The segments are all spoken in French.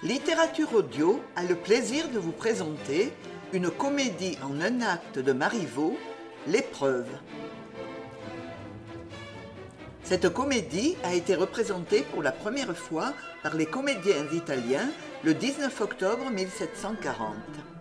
Littérature Audio a le plaisir de vous présenter une comédie en un acte de Marivaux, L'épreuve. Cette comédie a été représentée pour la première fois par les comédiens italiens le 19 octobre 1740.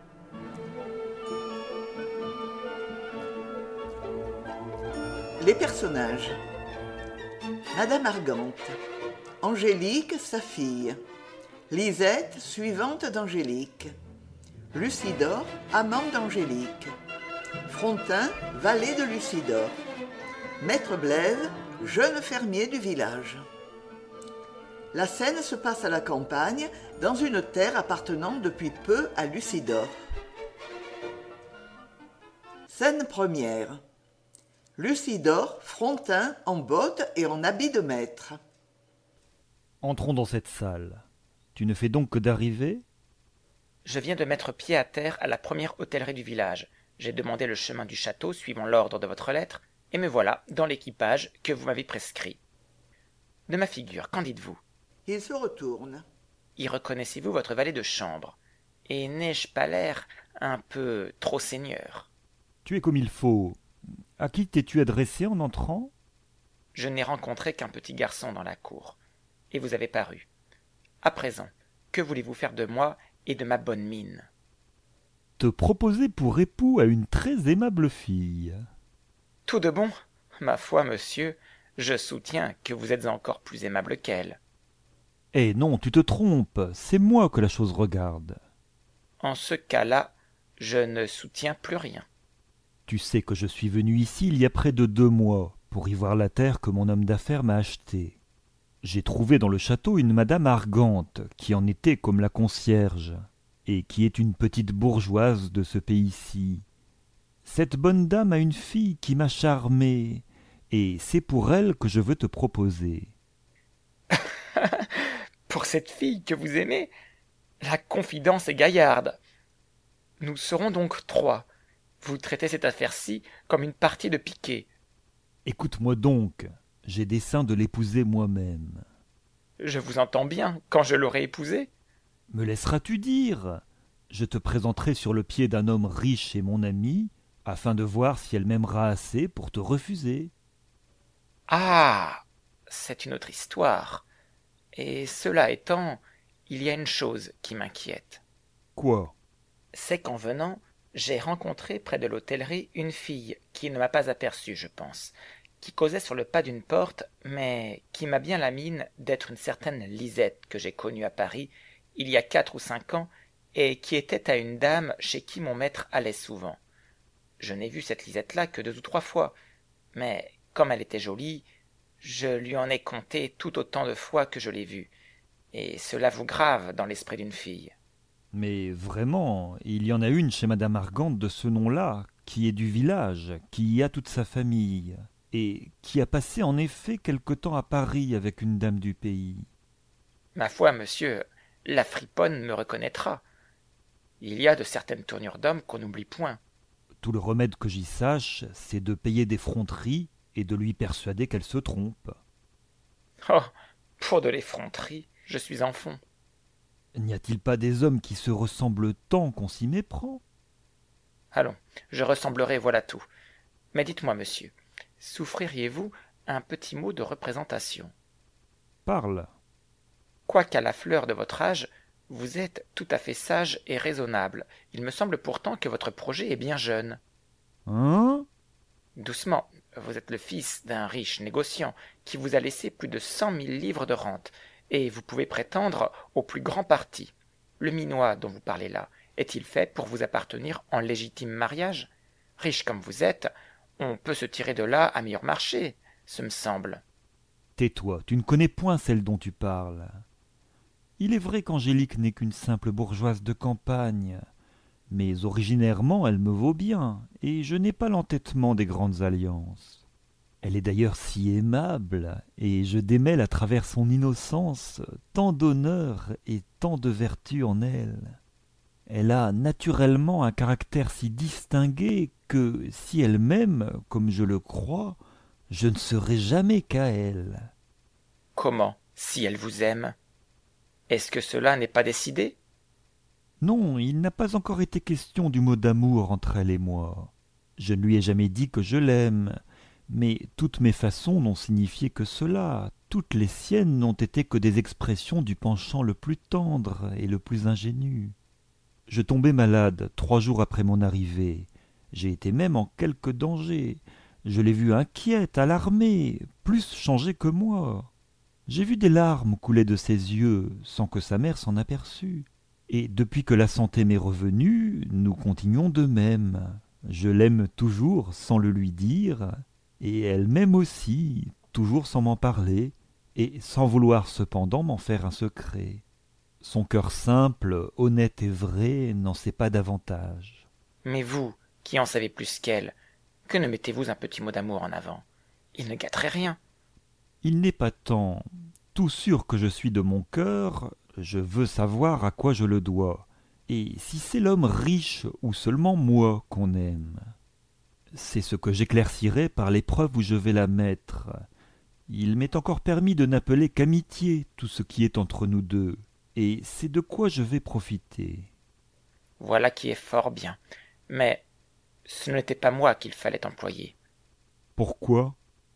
Les personnages: Madame Argante, Angélique, sa fille, Lisette, suivante d'Angélique, Lucidor, amant d'Angélique, Frontin, valet de Lucidor, Maître Blaise, jeune fermier du village. La scène se passe à la campagne, dans une terre appartenant depuis peu à Lucidor. Scène première. Lucidor, Frontin, en bottes et en habit de maître. Entrons dans cette salle. Tu ne fais donc que d'arriver ? Je viens de mettre pied à terre à la première hôtellerie du village. J'ai demandé le chemin du château suivant l'ordre de votre lettre, et me voilà dans l'équipage que vous m'avez prescrit. De ma figure, qu'en dites-vous ? Il se retourne. Y reconnaissez-vous votre valet de chambre ? Et n'ai-je pas l'air un peu trop seigneur ? Tu es comme il faut. À qui t'es-tu adressé en entrant ? Je n'ai rencontré qu'un petit garçon dans la cour, et vous avez paru. À présent, que voulez-vous faire de moi et de ma bonne mine ? Te proposer pour époux à une très aimable fille. Tout de bon ? Ma foi, monsieur, je soutiens que vous êtes encore plus aimable qu'elle. Eh non, tu te trompes, c'est moi que la chose regarde. En ce cas-là, je ne soutiens plus rien. Tu sais que je suis venu ici il y a près de 2 mois pour y voir la terre que mon homme d'affaires m'a achetée. J'ai trouvé dans le château une madame Argante, qui en était comme la concierge, et qui est une petite bourgeoise de ce pays-ci. Cette bonne dame a une fille qui m'a charmé, et c'est pour elle que je veux te proposer. Pour cette fille que vous aimez, la confidence est gaillarde. Nous serons donc 3. Vous traitez cette affaire-ci comme une partie de piquet. Écoute-moi donc, j'ai dessein de l'épouser moi-même. Je vous entends bien quand je l'aurai épousée. Me laisseras-tu dire ? Je te présenterai sur le pied d'un homme riche et mon ami, afin de voir si elle m'aimera assez pour te refuser. Ah, c'est une autre histoire. Et cela étant, il y a une chose qui m'inquiète. Quoi ? C'est qu'en venant, j'ai rencontré près de l'hôtellerie une fille qui ne m'a pas aperçue, je pense, qui causait sur le pas d'une porte, mais qui m'a bien la mine d'être une certaine Lisette que j'ai connue à Paris il y a 4 ou 5 ans, et qui était à une dame chez qui mon maître allait souvent. Je n'ai vu cette Lisette-là que 2 ou 3 fois, mais comme elle était jolie, je lui en ai compté tout autant de fois que je l'ai vue, et cela vous grave dans l'esprit d'une fille. Mais vraiment, il y en a une chez madame Argante de ce nom-là, qui est du village, qui y a toute sa famille, et qui a passé en effet quelque temps à Paris avec une dame du pays. Ma foi, monsieur, la friponne me reconnaîtra. Il y a de certaines tournures d'hommes qu'on n'oublie point. Tout le remède que j'y sache, c'est de payer des fronteries et de lui persuader qu'elle se trompe. Oh, pour de l'effronterie, je suis en fond. N'y a-t-il pas des hommes qui se ressemblent tant qu'on s'y méprend ? Allons, je ressemblerai, voilà tout. Mais dites-moi, monsieur, souffririez-vous un petit mot de représentation ? Parle. Quoiqu'à la fleur de votre âge, vous êtes tout à fait sage et raisonnable. Il me semble pourtant que votre projet est bien jeune. Hein ? Doucement, vous êtes le fils d'un riche négociant qui vous a laissé plus de 100 000 livres de rente, et vous pouvez prétendre au plus grand parti. Le minois dont vous parlez là, est-il fait pour vous appartenir en légitime mariage ? Riche comme vous êtes, on peut se tirer de là à meilleur marché, ce me semble. Tais-toi, tu ne connais point celle dont tu parles. Il est vrai qu'Angélique n'est qu'une simple bourgeoise de campagne, mais originairement elle me vaut bien, et je n'ai pas l'entêtement des grandes alliances. Elle est d'ailleurs si aimable, et je démêle à travers son innocence tant d'honneur et tant de vertu en elle. Elle a naturellement un caractère si distingué que, si elle m'aime, comme je le crois, je ne serai jamais qu'à elle. Comment, si elle vous aime ? Est-ce que cela n'est pas décidé? Non, il n'a pas encore été question du mot d'amour entre elle et moi. Je ne lui ai jamais dit que je l'aime, mais toutes mes façons n'ont signifié que cela, toutes les siennes n'ont été que des expressions du penchant le plus tendre et le plus ingénu. Je tombai malade 3 jours après mon arrivée. J'ai été même en quelque danger. Je l'ai vue inquiète, alarmée, plus changée que moi. J'ai vu des larmes couler de ses yeux sans que sa mère s'en aperçût. Et depuis que la santé m'est revenue, nous continuons de même. Je l'aime toujours sans le lui dire, et elle m'aime aussi, toujours sans m'en parler, et sans vouloir cependant m'en faire un secret. Son cœur simple, honnête et vrai n'en sait pas davantage. Mais vous, qui en savez plus qu'elle, que ne mettez-vous un petit mot d'amour en avant? Il ne gâterait rien. Il n'est pas temps. Tout sûr que je suis de mon cœur, je veux savoir à quoi je le dois, et si c'est l'homme riche ou seulement moi qu'on aime. C'est ce que j'éclaircirai par l'épreuve où je vais la mettre. Il m'est encore permis de n'appeler qu'amitié tout ce qui est entre nous deux, et c'est de quoi je vais profiter. Voilà qui est fort bien. Mais ce n'était pas moi qu'il fallait employer. Pourquoi?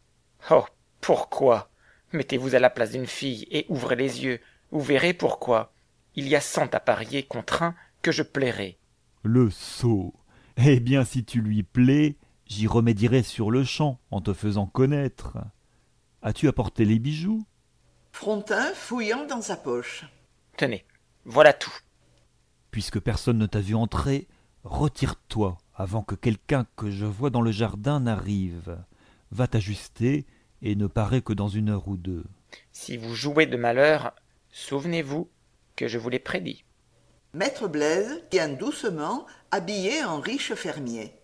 Oh, pourquoi? Mettez-vous à la place d'une fille et ouvrez les yeux. Vous verrez pourquoi. Il y a 100 à parier contre un que je plairai. Le sot! Eh bien, si tu lui plais, j'y remédierai sur le champ en te faisant connaître. As-tu apporté les bijoux? Frontin fouillant dans sa poche. Tenez, voilà tout. Puisque personne ne t'a vu entrer, retire-toi avant que quelqu'un que je vois dans le jardin n'arrive. Va t'ajuster et ne parais que dans 1 heure ou 2. Si vous jouez de malheur, souvenez-vous que je vous l'ai prédit. Maître Blaise vient doucement, habillé en riche fermier.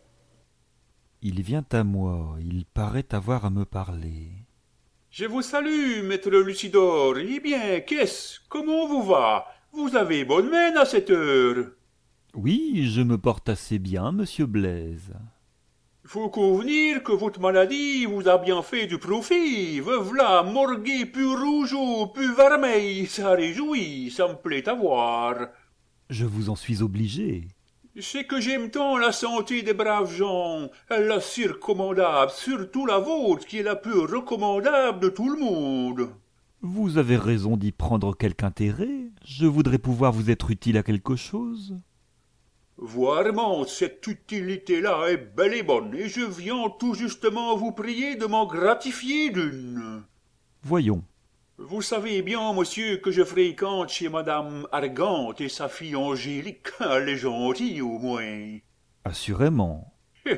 Il vient à moi, il paraît avoir à me parler. Je vous salue, maître Lucidor. Eh bien, qu'est-ce? Comment vous va? Vous avez bonne mine à cette heure. Oui, je me porte assez bien, monsieur Blaise. Faut convenir que votre maladie vous a bien fait du profit. V'là, morgué plus rougeau, plus vermeil, ça réjouit, ça me plaît à voir. Je vous en suis obligé. C'est que j'aime tant la santé des braves gens, la si recommandable, surtout la vôtre, qui est la plus recommandable de tout le monde. Vous avez raison d'y prendre quelque intérêt. Je voudrais pouvoir vous être utile à quelque chose. Vraiment, cette utilité-là est belle et bonne, et je viens tout justement vous prier de m'en gratifier d'une. Voyons. Vous savez bien, monsieur, que je fréquente chez madame Argante et sa fille Angélique. Elle est gentille, au moins. Assurément.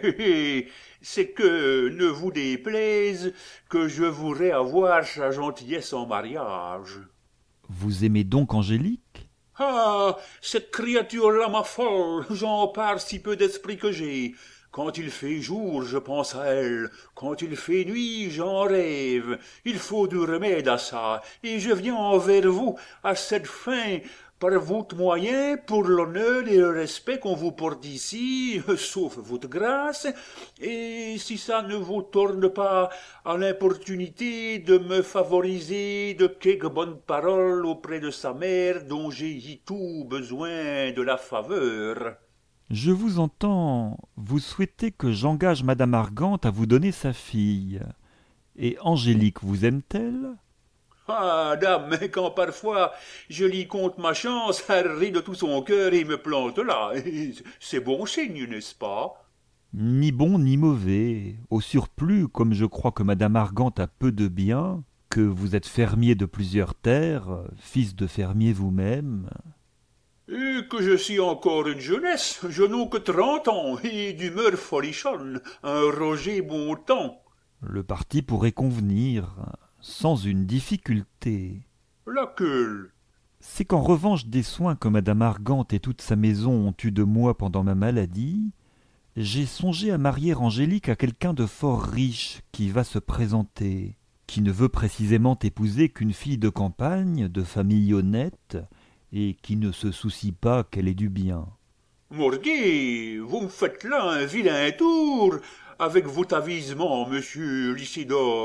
C'est que, ne vous déplaise, que je voudrais avoir sa gentillesse en mariage. Vous aimez donc Angélique? Ah, cette créature-là m'affole, j'en parle si peu d'esprit que j'ai. Quand il fait jour, je pense à elle. Quand il fait nuit, j'en rêve. Il faut du remède à ça. Et je viens envers vous, à cette fin, par votre moyen, pour l'honneur et le respect qu'on vous porte ici, sauf votre grâce. Et si ça ne vous tourne pas à l'importunité de me favoriser de quelques bonnes paroles auprès de sa mère, dont j'ai tout besoin de la faveur. Je vous entends. Vous souhaitez que j'engage madame Argante à vous donner sa fille. Et Angélique vous aime-t-elle? Ah, dame, mais quand parfois je lui compte ma chance, elle rit de tout son cœur et me plante là. C'est bon signe, n'est-ce pas? Ni bon ni mauvais. Au surplus, comme je crois que madame Argante a peu de biens, que vous êtes fermier de plusieurs terres, fils de fermier vous-même. Et que je suis encore une jeunesse, je n'ai que 30 ans, et d'humeur folichonne, un Roger bon temps. Le parti pourrait convenir, sans une difficulté. Laquelle? C'est qu'en revanche des soins que madame Argante et toute sa maison ont eus de moi pendant ma maladie, j'ai songé à marier Angélique à quelqu'un de fort riche qui va se présenter, qui ne veut précisément épouser qu'une fille de campagne, de famille honnête, et qui ne se soucie pas qu'elle ait du bien. Mordier, vous me faites là un vilain tour, avec votre avisement, monsieur Lycidor.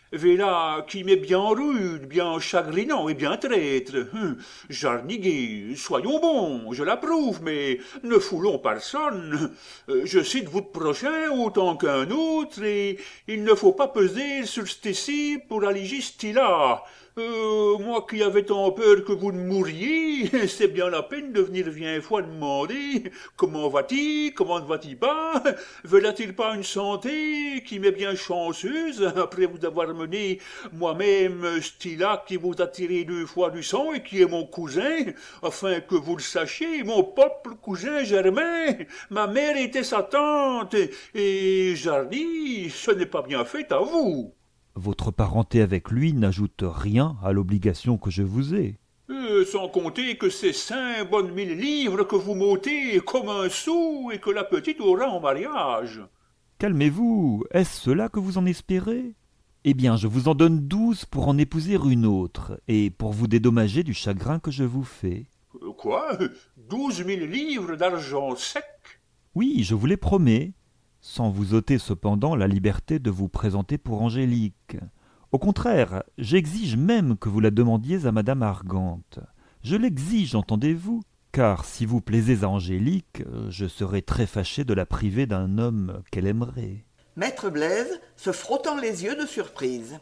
V'là qui m'est bien rude, bien chagrinant et bien traître. Jarniguet, soyons bons, je l'approuve, mais ne foulons personne. Je cite votre prochain autant qu'un autre, et il ne faut pas peser sur ceci pour alléger ceci-là. Moi qui avais tant peur que vous ne mouriez, c'est bien la peine de venir vingt fois demander comment va-t-il, comment ne va-t-il pas, veut-il pas une santé qui m'est bien chanceuse après vous avoir mené moi-même ceci-là qui vous a tiré 2 fois du sang et qui est mon cousin, afin que vous le sachiez, mon propre cousin Germain, ma mère était sa tante, et Jardy, ce n'est pas bien fait à vous. Votre parenté avec lui n'ajoute rien à l'obligation que je vous ai. Sans compter que c'est 5 bonnes 1000 livres que vous m'ôtez comme un sou et que la petite aura en mariage. Calmez-vous, est-ce cela que vous en espérez? Eh bien, je vous en donne 12 pour en épouser une autre, et pour vous dédommager du chagrin que je vous fais. Quoi? 12 000 livres d'argent sec? Oui, je vous les promets, sans vous ôter cependant la liberté de vous présenter pour Angélique. Au contraire, j'exige même que vous la demandiez à madame Argante. Je l'exige, entendez-vous? Car si vous plaisez à Angélique, je serai très fâché de la priver d'un homme qu'elle aimerait. Maître Blaise, se frottant les yeux de surprise.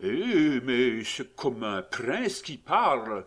Mais c'est comme un prince qui parle.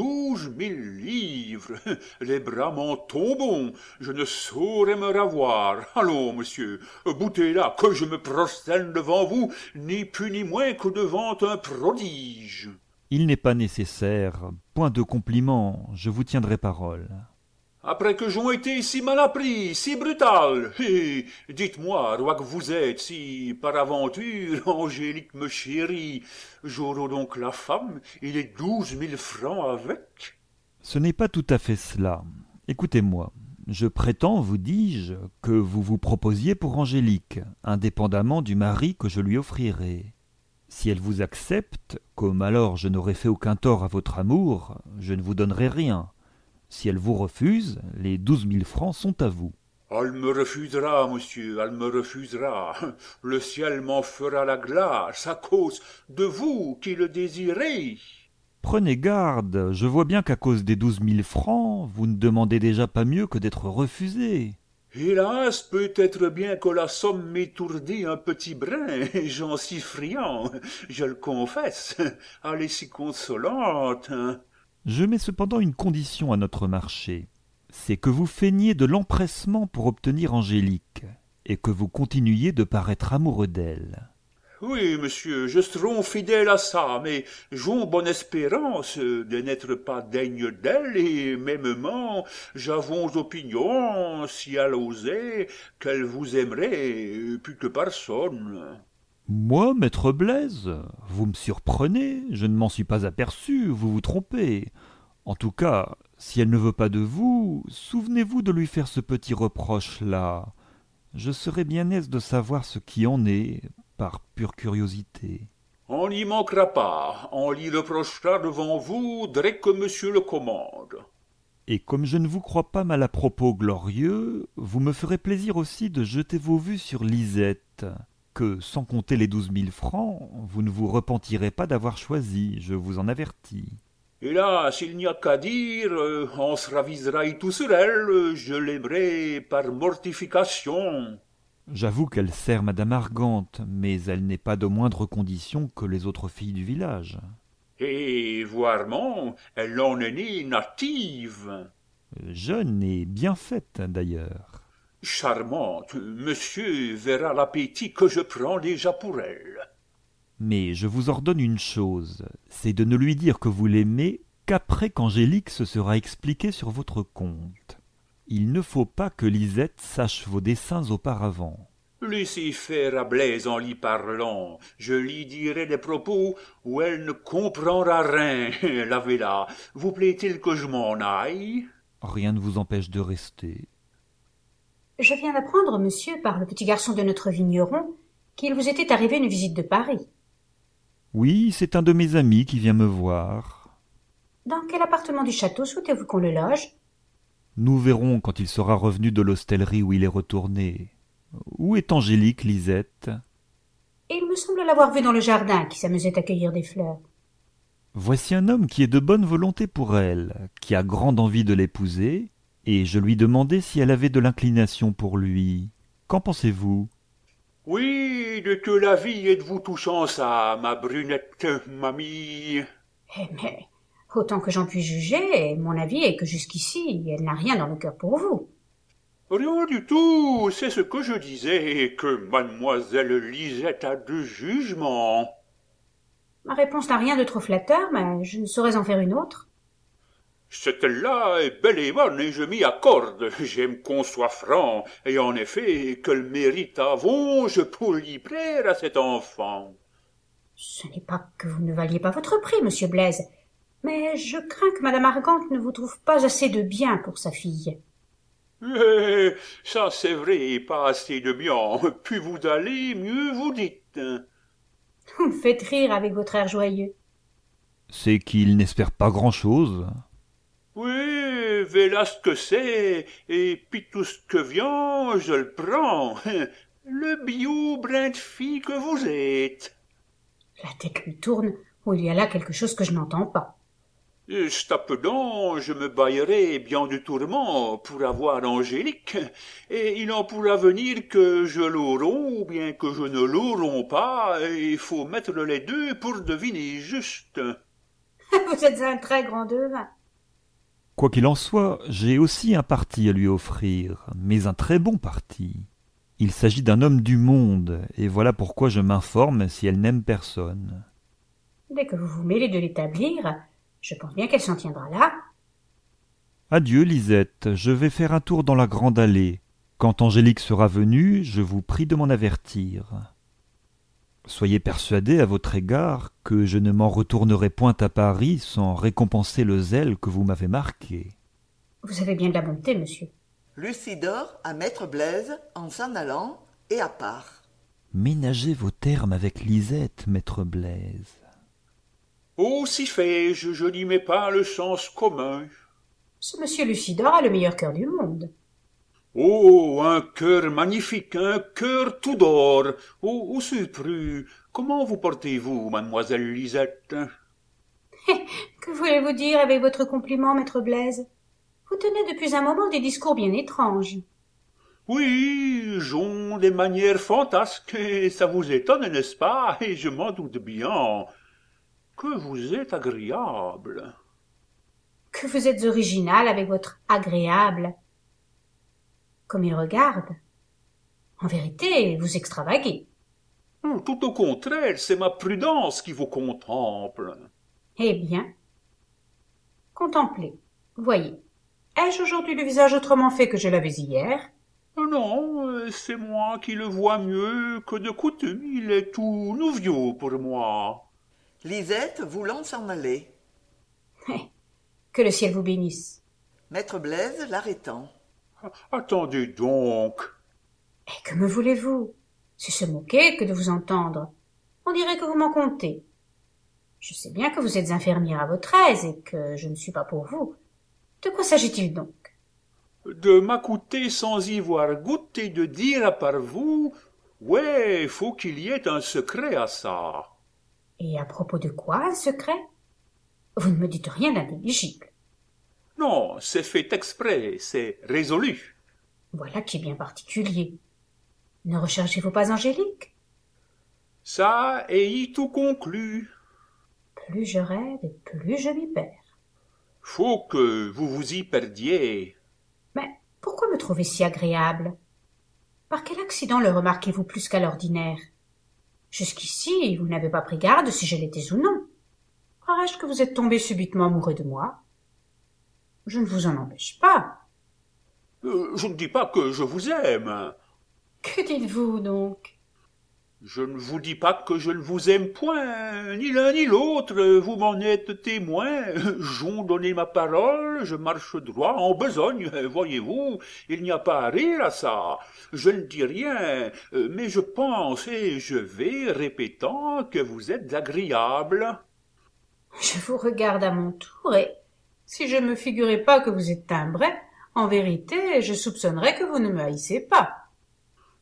12 000 livres. Les bras m'en tombent. Je ne saurais me ravoir. Allons, monsieur, boutez là, que je me prosterne devant vous, ni plus ni moins que devant un prodige. Il n'est pas nécessaire. Point de compliment, je vous tiendrai parole. Après que j'en été si mal appris, si brutal, dites-moi, roi que vous êtes, si par aventure Angélique me chérit, j'aurai donc la femme et les 12 000 francs avec? Ce n'est pas tout à fait cela. Écoutez-moi, je prétends, vous dis-je, que vous vous proposiez pour Angélique, indépendamment du mari que je lui offrirai. Si elle vous accepte, comme alors je n'aurai fait aucun tort à votre amour, je ne vous donnerai rien. Si elle vous refuse, les 12 000 francs sont à vous. Elle me refusera, monsieur, elle me refusera. Le ciel m'en fera la glace à cause de vous qui le désirez. Prenez garde, je vois bien qu'à cause des 12 000 francs, vous ne demandez déjà pas mieux que d'être refusé. Hélas, peut-être bien que la somme m'étourdit un petit brin, j'en suis friand, je le confesse. Elle est si consolante. Je mets cependant une condition à notre marché, c'est que vous feigniez de l'empressement pour obtenir Angélique, et que vous continuiez de paraître amoureux d'elle. Oui, monsieur, je serai fidèle à ça, mais j'ai bonne espérance de n'être pas digne d'elle, et mêmement, j'avons opinion, si elle osait, qu'elle vous aimerait plus que personne. Moi, maître Blaise, vous me surprenez, je ne m'en suis pas aperçu, vous vous trompez. En tout cas, si elle ne veut pas de vous, souvenez-vous de lui faire ce petit reproche-là. Je serais bien aise de savoir ce qui en est, par pure curiosité. On n'y manquera pas, on l'y reprochera devant vous dès que monsieur le commande. Et comme je ne vous crois pas mal à propos glorieux, vous me ferez plaisir aussi de jeter vos vues sur Lisette, que, sans compter les 12 000 francs, vous ne vous repentirez pas d'avoir choisi, je vous en avertis. Hélas, il n'y a qu'à dire, on se ravisera y tout sur elle, je l'aimerai par mortification. J'avoue qu'elle sert madame Argante, mais elle n'est pas de moindre condition que les autres filles du village. Et voirement, elle en est née native. Jeune et bien faite, d'ailleurs. Charmante, monsieur verra l'appétit que je prends déjà pour elle. Mais je vous ordonne une chose, c'est de ne lui dire que vous l'aimez qu'après qu'Angélique se sera expliquée sur votre compte. Il ne faut pas que Lisette sache vos desseins auparavant. Laissez faire à Blaise en l'y parlant. Je lui dirai des propos où elle ne comprendra rien. Lavez-la. Vous plaît-il que je m'en aille? Rien ne vous empêche de rester. Je viens d'apprendre, monsieur, par le petit garçon de notre vigneron, qu'il vous était arrivé une visite de Paris. Oui, c'est un de mes amis qui vient me voir. Dans quel appartement du château souhaitez-vous qu'on le loge? Nous verrons quand il sera revenu de l'hostellerie où il est retourné. Où est Angélique, Lisette? et il me semble l'avoir vu dans le jardin qui s'amusait à cueillir des fleurs. Voici un homme qui est de bonne volonté pour elle, qui a grande envie de l'épouser, et je lui demandai si elle avait de l'inclination pour lui. Qu'en pensez-vous ? Oui, de que la vie êtes-vous touchant ça, ma brunette, mamie. Eh mais, autant que j'en puis juger, mon avis est que jusqu'ici, elle n'a rien dans le cœur pour vous. Rien du tout, c'est ce que je disais, que mademoiselle Lisette a de jugement. Ma réponse n'a rien de trop flatteur, mais je ne saurais en faire une autre. Cette-là est belle et bonne, et je m'y accorde. J'aime qu'on soit franc, et en effet, quel mérite avons-je pour l'y plaire à cet enfant? Ce n'est pas que vous ne valiez pas votre prix, monsieur Blaise, mais je crains que madame Argante ne vous trouve pas assez de bien pour sa fille. Eh, ça c'est vrai, pas assez de bien. Plus vous allez, mieux vous dites. Vous me faites rire avec votre air joyeux. C'est qu'il n'espère pas grand-chose. Oui, voilà ce que c'est, et puis tout ce que vient, je le prends. Le bio brin de fille que vous êtes. La tête lui tourne, ou il y a là quelque chose que je n'entends pas. Stapedant, je me baillerai bien du tourment pour avoir Angélique, et il en pourra venir que je l'aurai ou bien que je ne l'aurai pas, et il faut mettre les deux pour deviner juste. Vous êtes un très grand devin. Quoi qu'il en soit, j'ai aussi un parti à lui offrir, mais un très bon parti. Il s'agit d'un homme du monde, et voilà pourquoi je m'informe si elle n'aime personne. Dès que vous vous mêlez de l'établir, je pense bien qu'elle s'en tiendra là. Adieu, Lisette, je vais faire un tour dans la grande allée. Quand Angélique sera venue, je vous prie de m'en avertir. Soyez persuadé à votre égard que je ne m'en retournerai point à Paris sans récompenser le zèle que vous m'avez marqué. Vous avez bien de la bonté, monsieur. Lucidor à maître Blaise en s'en allant et à part. Ménagez vos termes avec Lisette, maître Blaise. Oh, si fais-je, je n'y mets pas le sens commun. Ce monsieur Lucidor a le meilleur cœur du monde. Oh, un cœur magnifique, un cœur tout d'or. Oh, au surplus, comment vous portez-vous, mademoiselle Lisette? Que voulez-vous dire avec votre compliment, maître Blaise? Vous tenez depuis un moment des discours bien étranges. Oui, j'ont des manières fantasques, et ça vous étonne, n'est-ce pas? Et je m'en doute bien. Que vous êtes agréable. Que vous êtes original avec votre agréable. Comme il regarde. En vérité, vous extravaguez. Tout au contraire, c'est ma prudence qui vous contemple. Eh bien, contemplez. Voyez. Ai-je aujourd'hui le visage autrement fait que je l'avais hier? Non, c'est moi qui le vois mieux que de coutume. Il est tout nouveau pour moi. Lisette voulant s'en aller. Que le ciel vous bénisse. Maître Blaise l'arrêtant. Attendez donc. Et que me voulez-vous? C'est se moquer que de vous entendre. On dirait que vous m'en comptez. Je sais bien que vous êtes infirmière à votre aise et que je ne suis pas pour vous. De quoi s'agit-il donc? De m'accoûter sans y voir goûté de dire à part vous, ouais, faut qu'il y ait un secret à ça. Et à propos de quoi, un secret? Vous ne me dites rien d'intelligible. Non, c'est fait exprès, c'est résolu. Voilà qui est bien particulier. Ne recherchez-vous pas Angélique? Ça est y tout conclu. Plus je rêve et plus je m'y perds. Faut que vous vous y perdiez. Mais pourquoi me trouver si agréable? Par quel accident le remarquez-vous plus qu'à l'ordinaire? Jusqu'ici, vous n'avez pas pris garde si je l'étais ou non. Croirais-je que vous êtes tombé subitement amoureux de moi? Je ne vous en empêche pas. Je ne dis pas que je vous aime. Que dites-vous donc? Je ne vous dis pas que je ne vous aime point, ni l'un ni l'autre, vous m'en êtes témoin. J'en donné ma parole, je marche droit en besogne, voyez-vous, il n'y a pas à rire à ça. Je ne dis rien, mais je pense et je vais répétant que vous êtes agréable. Je vous regarde à mon tour et, si je me figurais pas que vous êtes timbré, en vérité, je soupçonnerais que vous ne me haïssez pas.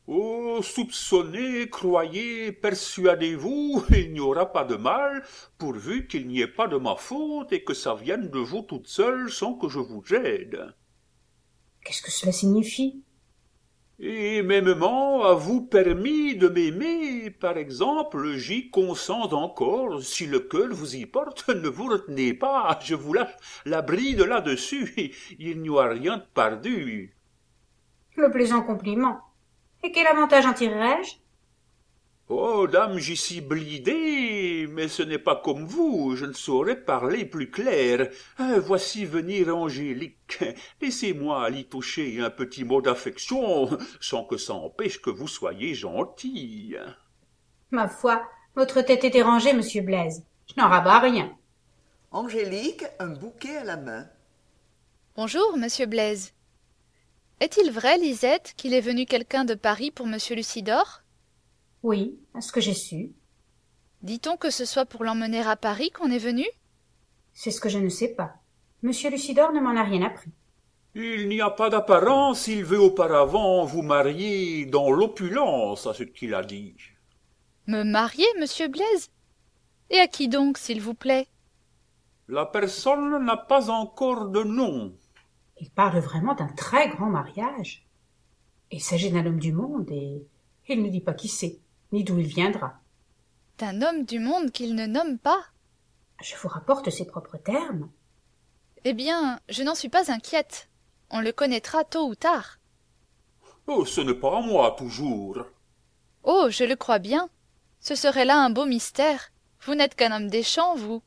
Oh, soupçonnez, croyez, persuadez-vous, il n'y aura pas de mal, pourvu qu'il n'y ait pas de ma faute et que ça vienne de vous toute seule sans que je vous aide. Qu'est-ce que cela signifie? Et mêmement, à vous permis de m'aimer, par exemple, j'y consens encore, si le cœur vous y porte, ne vous retenez pas, je vous lâche la bride là-dessus, il n'y a rien de perdu. Le plaisant compliment. Et quel avantage en tirerais-je? Oh, dame, j'y suis blidé, mais ce n'est pas comme vous, je ne saurais parler plus clair. Voici venir Angélique. Laissez-moi l'y toucher un petit mot d'affection, sans que ça empêche que vous soyez gentil. Ma foi, votre tête est dérangée, monsieur Blaise. Je n'en rabats rien. Angélique, un bouquet à la main. Bonjour, monsieur Blaise. Est-il vrai, Lisette, qu'il est venu quelqu'un de Paris pour monsieur Lucidor? Oui, à ce que j'ai su. Dit-on que ce soit pour l'emmener à Paris qu'on est venu? C'est ce que je ne sais pas. Monsieur Lucidor ne m'en a rien appris. Il n'y a pas d'apparence, il veut auparavant vous marier dans l'opulence, à ce qu'il a dit. Me marier, monsieur Blaise? Et à qui donc, s'il vous plaît? La personne n'a pas encore de nom. Il parle vraiment d'un très grand mariage. Il s'agit d'un homme du monde et il ne dit pas qui c'est, ni d'où il viendra. D'un homme du monde qu'il ne nomme pas? Je vous rapporte ses propres termes. Eh bien, je n'en suis pas inquiète. On le connaîtra tôt ou tard. Oh, ce n'est pas à moi, toujours. Oh, je le crois bien. Ce serait là un beau mystère. Vous n'êtes qu'un homme des champs, vous.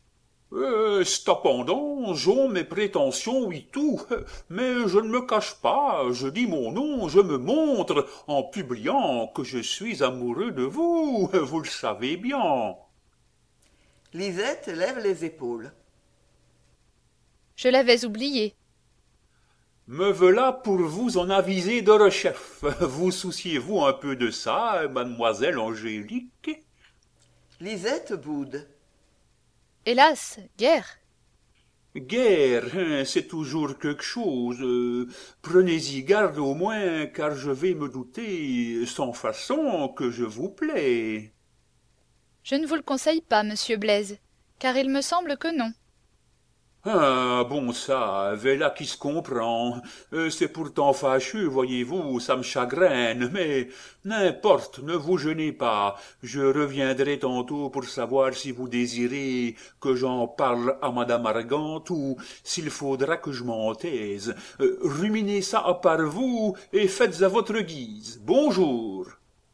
Cependant, j'ont mes prétentions, oui tout, mais je ne me cache pas, je dis mon nom, je me montre en publiant que je suis amoureux de vous, vous le savez bien. Lisette lève les épaules. Je l'avais oublié. Me voilà pour vous en aviser de rechef. Vous souciez-vous un peu de ça, mademoiselle Angélique? Lisette boude. Hélas, guère. Guère, c'est toujours quelque chose. Prenez-y garde au moins, car je vais me douter sans façon que je vous plais. Je ne vous le conseille pas, monsieur Blaise, car il me semble que non. Ah, bon ça, voilà qui se comprend. C'est pourtant fâcheux, voyez-vous, ça me chagrine, mais n'importe, ne vous gênez pas. Je reviendrai tantôt pour savoir si vous désirez que j'en parle à madame Argante ou s'il faudra que je m'en taise. Ruminez ça à part vous et faites à votre guise. Bonjour.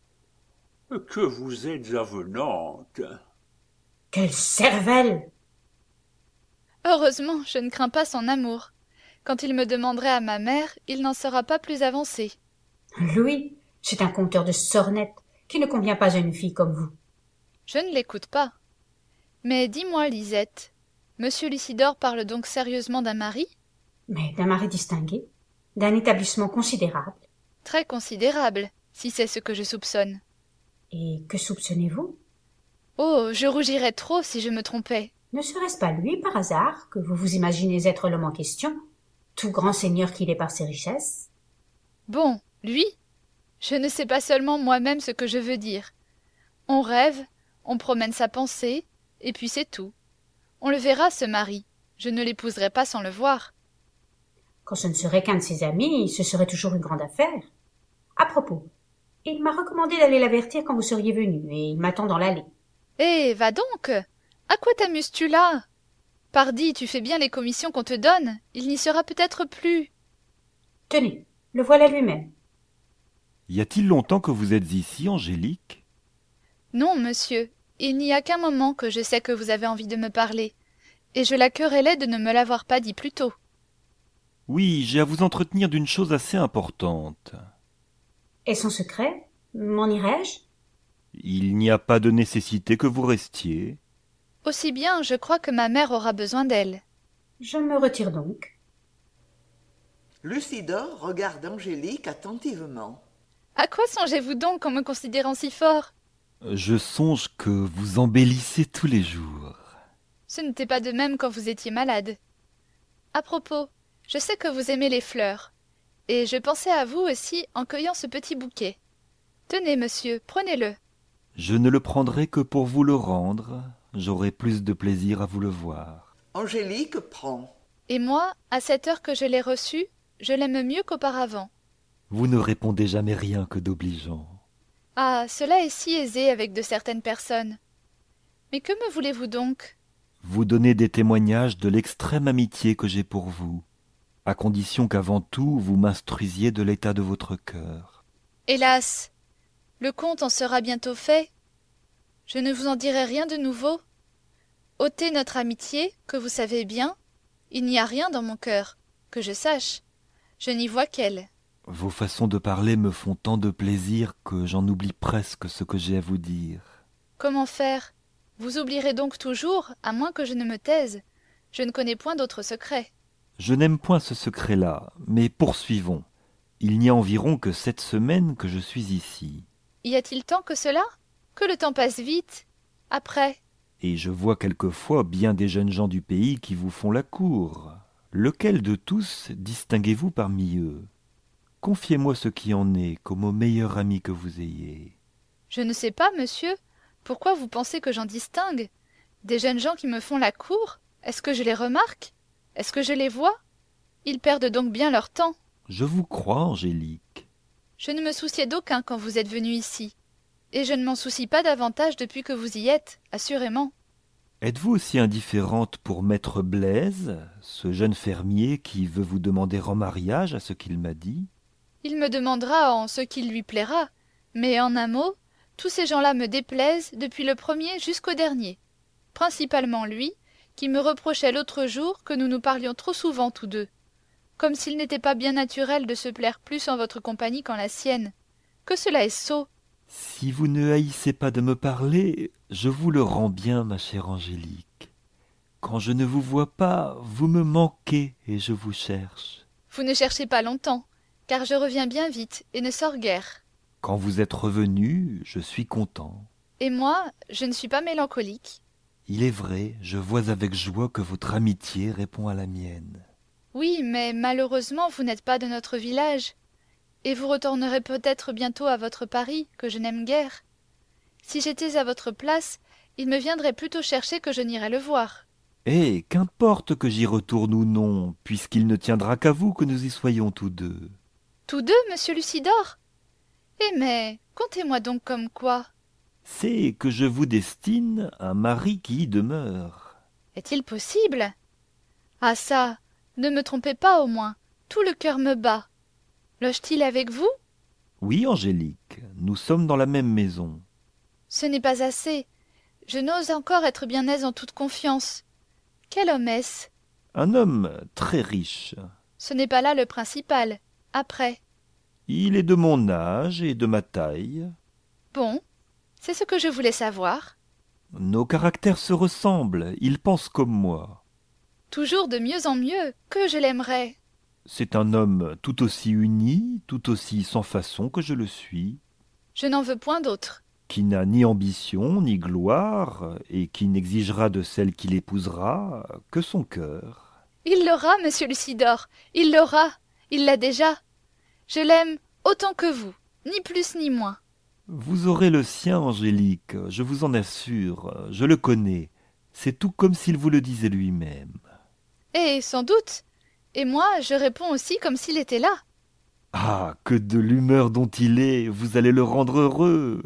Que vous êtes avenante. Quelle cervelle! Heureusement, je ne crains pas son amour. Quand il me demanderait à ma mère, il n'en sera pas plus avancé. Louis, c'est un conteur de sornettes qui ne convient pas à une fille comme vous. Je ne l'écoute pas. Mais dis-moi, Lisette, monsieur Lucidor parle donc sérieusement d'un mari? Mais d'un mari distingué, d'un établissement considérable. Très considérable, si c'est ce que je soupçonne. Et que soupçonnez-vous? Oh, je rougirais trop si je me trompais. Ne serait-ce pas lui, par hasard, que vous vous imaginez être l'homme en question, tout grand seigneur qu'il est par ses richesses? Bon, lui? Je ne sais pas seulement moi-même ce que je veux dire. On rêve, on promène sa pensée, et puis c'est tout. On le verra, ce mari. Je ne l'épouserai pas sans le voir. Quand ce ne serait qu'un de ses amis, ce serait toujours une grande affaire. À propos, il m'a recommandé d'aller l'avertir quand vous seriez venu, et il m'attend dans l'allée. Eh, va donc! À quoi t'amuses-tu là? Pardi, tu fais bien les commissions qu'on te donne. Il n'y sera peut-être plus. Tenez, le voilà lui-même. Y a-t-il longtemps que vous êtes ici, Angélique? Non, monsieur. Il n'y a qu'un moment que je sais que vous avez envie de me parler. Et je la querellais de ne me l'avoir pas dit plus tôt. Oui, j'ai à vous entretenir d'une chose assez importante. Et son secret? M'en irais-je? Il n'y a pas de nécessité que vous restiez. Aussi bien, je crois que ma mère aura besoin d'elle. Je me retire donc. Lucidor regarde Angélique attentivement. À quoi songez-vous donc en me considérant si fort? Je songe que vous embellissez tous les jours. Ce n'était pas de même quand vous étiez malade. À propos, je sais que vous aimez les fleurs, et je pensais à vous aussi en cueillant ce petit bouquet. Tenez, monsieur, prenez-le. Je ne le prendrai que pour vous le rendre. J'aurai plus de plaisir à vous le voir. Angélique prend. Et moi, à cette heure que je l'ai reçu, je l'aime mieux qu'auparavant. Vous ne répondez jamais rien que d'obligeant. Ah, cela est si aisé avec de certaines personnes. Mais que me voulez-vous donc? Vous donnez des témoignages de l'extrême amitié que j'ai pour vous, à condition qu'avant tout vous m'instruisiez de l'état de votre cœur. Hélas, le compte en sera bientôt fait. Je ne vous en dirai rien de nouveau. Ôtez notre amitié, que vous savez bien, il n'y a rien dans mon cœur, que je sache. Je n'y vois qu'elle. Vos façons de parler me font tant de plaisir que j'en oublie presque ce que j'ai à vous dire. Comment faire? Vous oublierez donc toujours, à moins que je ne me taise. Je ne connais point d'autre secret. Je n'aime point ce secret-là, mais poursuivons. Il n'y a environ que 7 semaines que je suis ici. Y a-t-il tant que cela? Que le temps passe vite. Après, Et je vois quelquefois bien des jeunes gens du pays qui vous font la cour. Lequel de tous distinguez-vous parmi eux? Confiez-moi ce qui en est, comme au meilleur ami que vous ayez. je ne sais pas, monsieur. Pourquoi vous pensez que j'en distingue? Des jeunes gens qui me font la cour? Est-ce que je les remarque? Est-ce que je les vois? Ils perdent donc bien leur temps. Je vous crois, Angélique. Je ne me souciais d'aucun quand vous êtes venu ici. Et je ne m'en soucie pas davantage depuis que vous y êtes, assurément. Êtes-vous aussi indifférente pour maître Blaise, ce jeune fermier qui veut vous demander en mariage à ce qu'il m'a dit? Il me demandera en ce qu'il lui plaira, mais en un mot, tous ces gens-là me déplaisent depuis le premier jusqu'au dernier. Principalement lui, qui me reprochait l'autre jour que nous nous parlions trop souvent tous deux, comme s'il n'était pas bien naturel de se plaire plus en votre compagnie qu'en la sienne. Que cela est sot. Si vous ne haïssez pas de me parler, je vous le rends bien, ma chère Angélique. Quand je ne vous vois pas, vous me manquez et je vous cherche. Vous ne cherchez pas longtemps, car je reviens bien vite et ne sors guère. Quand vous êtes revenu, je suis content. Et moi, je ne suis pas mélancolique. Il est vrai, je vois avec joie que votre amitié répond à la mienne. Oui, mais malheureusement, vous n'êtes pas de notre village. Et vous retournerez peut-être bientôt à votre Paris, que je n'aime guère. Si j'étais à votre place, il me viendrait plutôt chercher que je n'irais le voir. Eh, qu'importe que j'y retourne ou non, puisqu'il ne tiendra qu'à vous que nous y soyons tous deux. Tous deux, monsieur Lucidor? Eh mais, contez-moi donc comme quoi. C'est que je vous destine un mari qui y demeure. Est-il possible? Ah ça, ne me trompez pas au moins, tout le cœur me bat. Loge-t-il avec vous? Oui, Angélique, nous sommes dans la même maison. Ce n'est pas assez. Je n'ose encore être bien aise en toute confiance. Quel homme est-ce? Un homme très riche. Ce n'est pas là le principal. Après. Il est de mon âge et de ma taille. Bon, c'est ce que je voulais savoir. Nos caractères se ressemblent, il pense comme moi. Toujours de mieux en mieux, que je l'aimerais. C'est un homme tout aussi uni, tout aussi sans façon que je le suis, Je n'en veux point d'autre. qui n'a ni ambition ni gloire, et qui n'exigera de celle qu'il épousera que son cœur. Il l'aura, monsieur Lucidor, il l'aura, il l'a déjà. Je l'aime autant que vous, ni plus ni moins. Vous aurez le sien, Angélique, je vous en assure, je le connais. C'est tout comme s'il vous le disait lui-même. Et sans doute. Et moi, je réponds aussi comme s'il était là. Ah, que de l'humeur dont il est, vous allez le rendre heureux.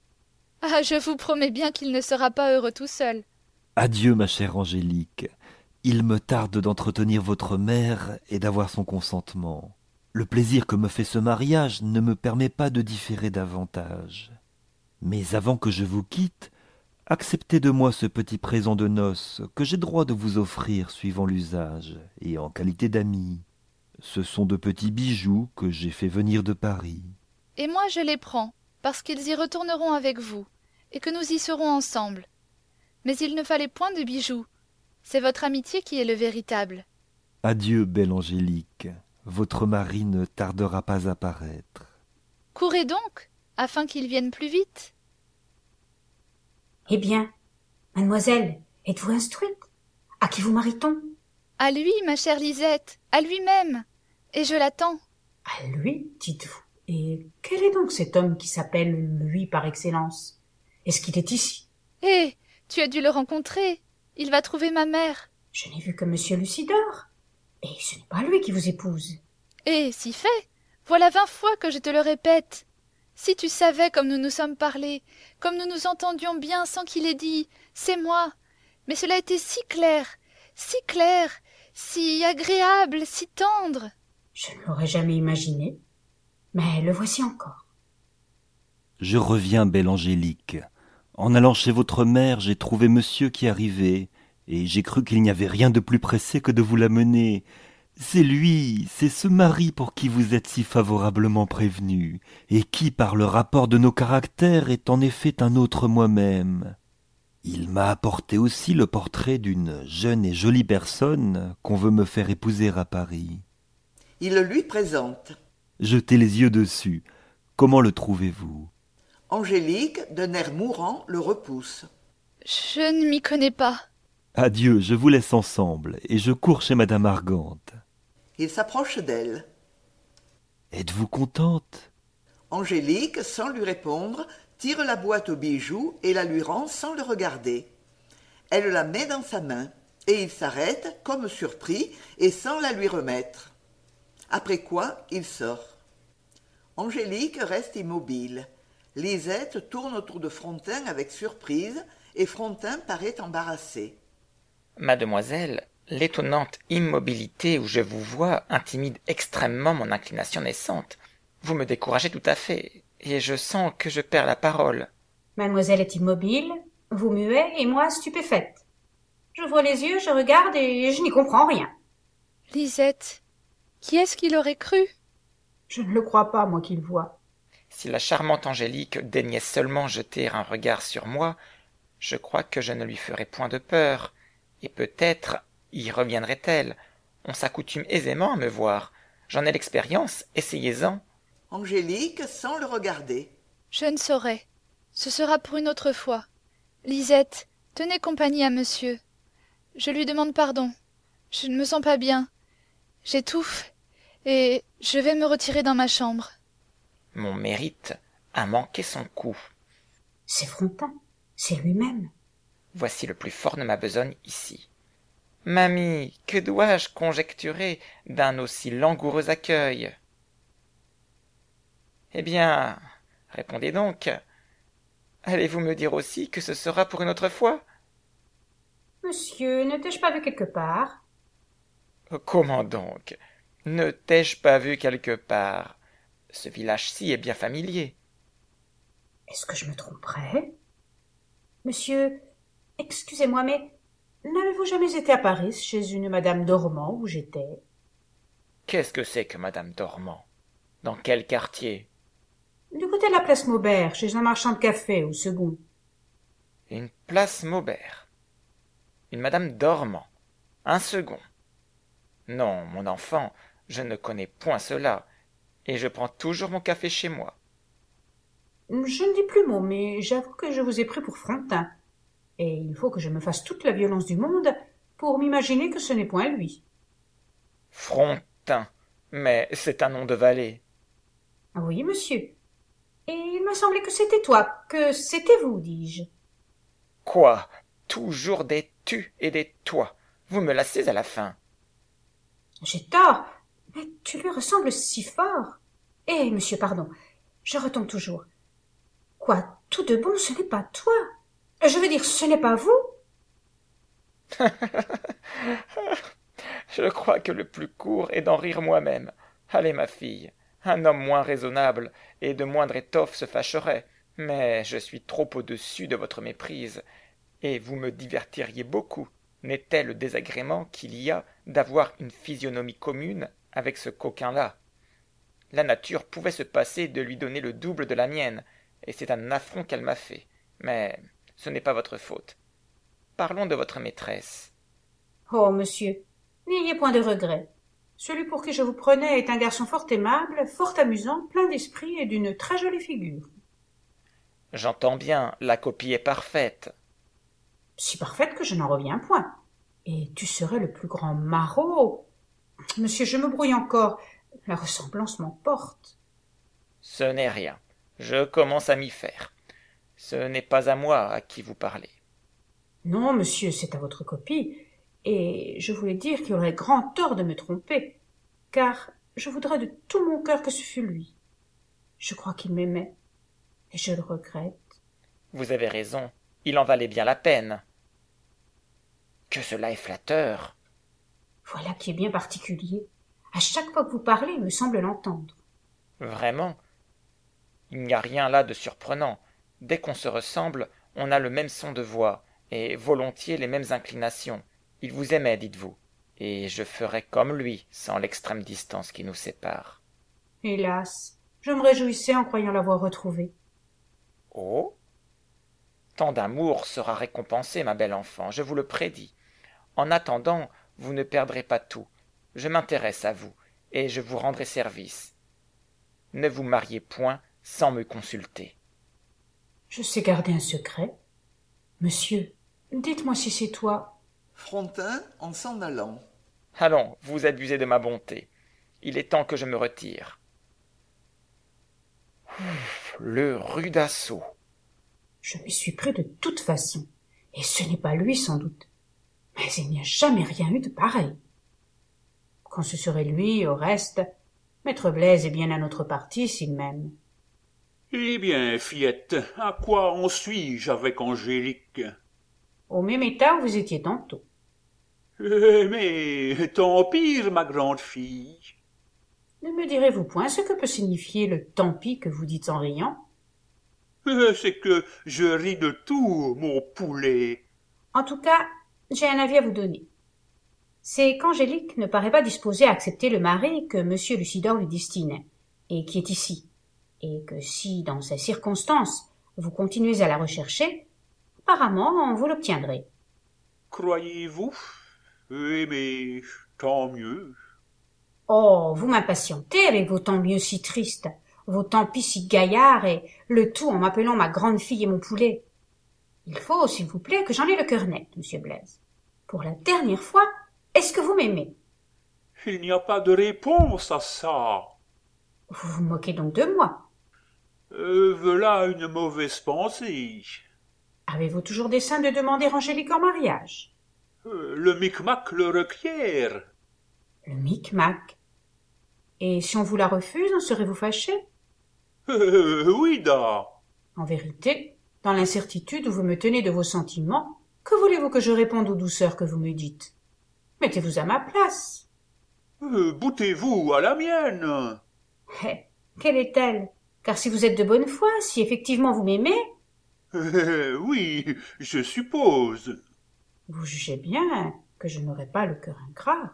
Ah, je vous promets bien qu'il ne sera pas heureux tout seul. Adieu, ma chère Angélique. Il me tarde d'entretenir votre mère et d'avoir son consentement. Le plaisir que me fait ce mariage ne me permet pas de différer davantage. Mais avant que je vous quitte, acceptez de moi ce petit présent de noces que j'ai droit de vous offrir suivant l'usage et en qualité d'ami. Ce sont de petits bijoux que j'ai fait venir de Paris. Et moi, je les prends, parce qu'ils y retourneront avec vous, et que nous y serons ensemble. Mais il ne fallait point de bijoux. C'est votre amitié qui est le véritable. Adieu, belle Angélique. Votre mari ne tardera pas à paraître. Courez donc, afin qu'il vienne plus vite. Eh bien, mademoiselle, êtes-vous instruite? À qui vous marie-t-on? À lui, ma chère Lisette, à lui-même. Et je l'attends. À lui, dites-vous. Et quel est donc cet homme qui s'appelle lui par excellence? Est-ce qu'il est ici? Hé, tu as dû le rencontrer. Il va trouver ma mère. Je n'ai vu que monsieur Lucidor. Et ce n'est pas lui qui vous épouse. Eh, si fait. Voilà 20 fois que je te le répète. Si tu savais comme nous nous sommes parlé, comme nous nous entendions bien sans qu'il ait dit « c'est moi ». Mais cela était si clair, si agréable, si tendre. Je ne l'aurais jamais imaginé. Mais le voici encore. Je reviens, belle Angélique. En allant chez votre mère, j'ai trouvé monsieur qui arrivait, et j'ai cru qu'il n'y avait rien de plus pressé que de vous l'amener. C'est lui, c'est ce mari pour qui vous êtes si favorablement prévenu, et qui, par le rapport de nos caractères, est en effet un autre moi-même. Il m'a apporté aussi le portrait d'une jeune et jolie personne qu'on veut me faire épouser à Paris. Il le lui présente. Jetez les yeux dessus. Comment le trouvez-vous? Angélique, d'un air mourant, le repousse. Je ne m'y connais pas. Adieu, je vous laisse ensemble, et je cours chez madame Argante. Il s'approche d'elle. Êtes-vous contente? Angélique, sans lui répondre, tire la boîte aux bijoux et la lui rend sans le regarder. Elle la met dans sa main, et il s'arrête, comme surpris, et sans la lui remettre. Après quoi, il sort. Angélique reste immobile. Lisette tourne autour de Frontin avec surprise, et Frontin paraît embarrassé. Mademoiselle, l'étonnante immobilité où je vous vois intimide extrêmement mon inclination naissante. Vous me découragez tout à fait, et je sens que je perds la parole. Mademoiselle est immobile, vous muet et moi stupéfaite. J'ouvre les yeux, je regarde et je n'y comprends rien. Lisette, qui est-ce qui l'aurait cru? Je ne le crois pas, moi qui le vois. Si la charmante Angélique daignait seulement jeter un regard sur moi, je crois que je ne lui ferais point de peur, et peut-être y reviendrait-elle. On s'accoutume aisément à me voir. J'en ai l'expérience, essayez-en. Angélique, sans le regarder. Je ne saurais. Ce sera pour une autre fois. Lisette, tenez compagnie à monsieur. Je lui demande pardon. Je ne me sens pas bien. J'étouffe, et je vais me retirer dans ma chambre. Mon mérite a manqué son coup. C'est Frontin, c'est lui-même. Voici le plus fort de ma besogne ici. Mamie, que dois-je conjecturer d'un aussi langoureux accueil? Eh bien, répondez donc. Allez-vous me dire aussi que ce sera pour une autre fois? Monsieur, ne t'ai-je pas vu quelque part? Comment donc? Ne t'ai-je pas vu quelque part? Ce village-ci est bien familier. Est-ce que je me tromperais? Monsieur, excusez-moi, mais n'avez-vous jamais été à Paris chez une madame Dormand où j'étais? Qu'est-ce que c'est que madame Dormand? Dans quel quartier? Du côté de la place Maubert, chez un marchand de café, au second. Une place Maubert. Une madame Dormand. Un second. Non, mon enfant, je ne connais point cela, et je prends toujours mon café chez moi. Je ne dis plus mot, mais j'avoue que je vous ai pris pour Frontin. Et il faut que je me fasse toute la violence du monde pour m'imaginer que ce n'est point lui. Frontin. Mais c'est un nom de valet. Ah oui, monsieur. Et il m'a semblé que c'était toi, que c'était vous, dis-je. Quoi? Toujours des tu et des toi. Vous me lassez à la fin. J'ai tort, mais tu lui ressembles si fort. Eh, monsieur, pardon, je retombe toujours. Quoi, tout de bon, ce n'est pas toi. Je veux dire, ce n'est pas vous. Je crois que le plus court est d'en rire moi-même. Allez, ma fille, un homme moins raisonnable et de moindre étoffe se fâcherait, mais je suis trop au-dessus de votre méprise, et vous me divertiriez beaucoup, n'était le désagrément qu'il y a d'avoir une physionomie commune avec ce coquin-là. La nature pouvait se passer de lui donner le double de la mienne, et c'est un affront qu'elle m'a fait, mais ce n'est pas votre faute. Parlons de votre maîtresse. Oh, monsieur, n'ayez point de regrets. Celui pour qui je vous prenais est un garçon fort aimable, fort amusant, plein d'esprit et d'une très jolie figure. J'entends bien, la copie est parfaite. Si parfaite que je n'en reviens point. Et tu serais le plus grand maraud. Monsieur, je me brouille encore. La ressemblance m'emporte. Ce n'est rien. Je commence à m'y faire. Ce n'est pas à moi à qui vous parlez. Non, monsieur, c'est à votre copie, et je voulais dire qu'il aurait grand tort de me tromper, car je voudrais de tout mon cœur que ce fût lui. Je crois qu'il m'aimait, et je le regrette. Vous avez raison, il en valait bien la peine. Que cela est flatteur. Voilà qui est bien particulier. À chaque fois que vous parlez, il me semble l'entendre. Vraiment, il n'y a rien là de surprenant. Dès qu'on se ressemble, on a le même son de voix, et volontiers les mêmes inclinations. Il vous aimait, dites-vous, et je ferais comme lui, sans l'extrême distance qui nous sépare. Hélas, je me réjouissais en croyant l'avoir retrouvé. Oh? Tant d'amour sera récompensé, ma belle enfant, je vous le prédis. En attendant, vous ne perdrez pas tout. Je m'intéresse à vous, et je vous rendrai service. Ne vous mariez point sans me consulter. Je sais garder un secret. Monsieur, dites-moi si c'est toi. Frontin en s'en allant. Allons, vous abusez de ma bonté. Il est temps que je me retire. Le rude assaut. Je m'y suis pris de toute façon, et ce n'est pas lui sans doute. Mais il n'y a jamais rien eu de pareil. Quand ce serait lui, au reste, maître Blaise est bien à notre parti s'il m'aime. Eh bien, fillette, à quoi en suis-je avec Angélique? Au même état où vous étiez tantôt. Mais tant pire, ma grande fille. Ne me direz-vous point ce que peut signifier le tant pis que vous dites en riant? C'est que je ris de tout, mon poulet. En tout cas, j'ai un avis à vous donner. C'est qu'Angélique ne paraît pas disposée à accepter le mari que monsieur Lucidor lui destine, et qui est ici, et que si, dans ces circonstances, vous continuez à la rechercher, apparemment, vous l'obtiendrez. Croyez-vous? Oui, mais tant mieux. Oh, vous m'impatientez avec vos tant mieux si tristes, vos tant pis si gaillards, et le tout en m'appelant ma grande fille et mon poulet. Il faut, s'il vous plaît, que j'en ai le cœur net, monsieur Blaise. Pour la dernière fois, est-ce que vous m'aimez? Il n'y a pas de réponse à ça. Vous vous moquez donc de moi. Voilà une mauvaise pensée. Avez-vous toujours dessein de demander Angélique en mariage? Le micmac le requiert. Le micmac. Et si on vous la refuse, en serez-vous fâché? Oui, da. En vérité, dans l'incertitude où vous me tenez de vos sentiments, que voulez-vous que je réponde aux douceurs que vous me dites? Mettez-vous à ma place. Boutez-vous à la mienne. Eh, quelle est-elle? Car si vous êtes de bonne foi, si effectivement vous m'aimez, Oui, je suppose. vous jugez bien que je n'aurai pas le cœur ingrat.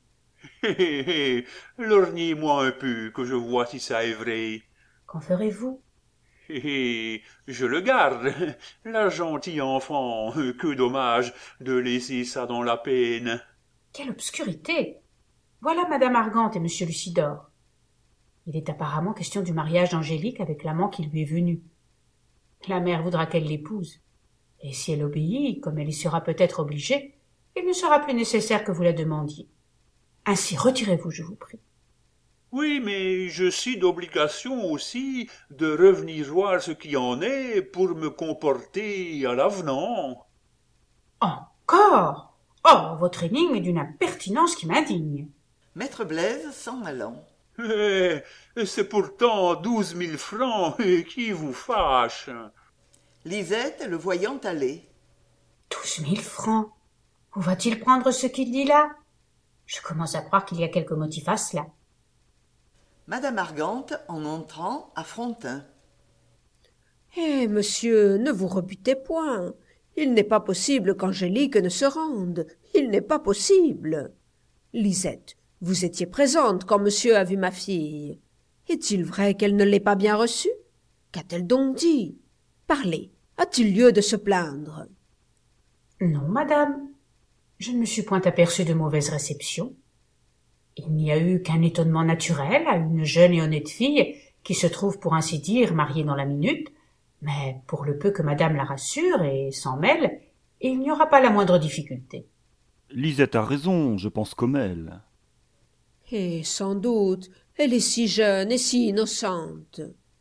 Lorgnez-moi un peu, que je vois si ça est vrai. Qu'en ferez-vous? Je le garde, la gentille enfant, que dommage de laisser ça dans la peine. Quelle obscurité! Voilà madame Argante et monsieur Lucidor. Il est apparemment question du mariage d'Angélique avec l'amant qui lui est venu. La mère voudra qu'elle l'épouse. Et si elle obéit, comme elle y sera peut-être obligée, il ne sera plus nécessaire que vous la demandiez. Ainsi retirez-vous, je vous prie. Oui, mais je suis d'obligation aussi de revenir voir ce qui en est pour me comporter à l'avenant. Encore? Oh, votre énigme est d'une impertinence qui m'indigne. Maître Blaise s'en allant. C'est pourtant 12 000 francs qui vous fâchent. Lisette le voyant aller. 12 000 francs. Où va-t-il prendre ce qu'il dit là? Je commence à croire qu'il y a quelque motif à cela. Madame Argante en entrant à Frontin. Eh, monsieur, ne vous rebutez point. Il n'est pas possible qu'Angélique ne se rende. Il n'est pas possible. Lisette, vous étiez présente quand monsieur a vu ma fille. Est-il vrai qu'elle ne l'ait pas bien reçue? Qu'a-t-elle donc dit? Parlez, a-t-il lieu de se plaindre? Non, madame. Je ne me suis point aperçue de mauvaise réception. Il n'y a eu qu'un étonnement naturel à une jeune et honnête fille qui se trouve, pour ainsi dire, mariée dans la minute, mais pour le peu que madame la rassure et s'en mêle, il n'y aura pas la moindre difficulté. Lisette a raison, je pense comme elle. Eh, sans doute, elle est si jeune et si innocente.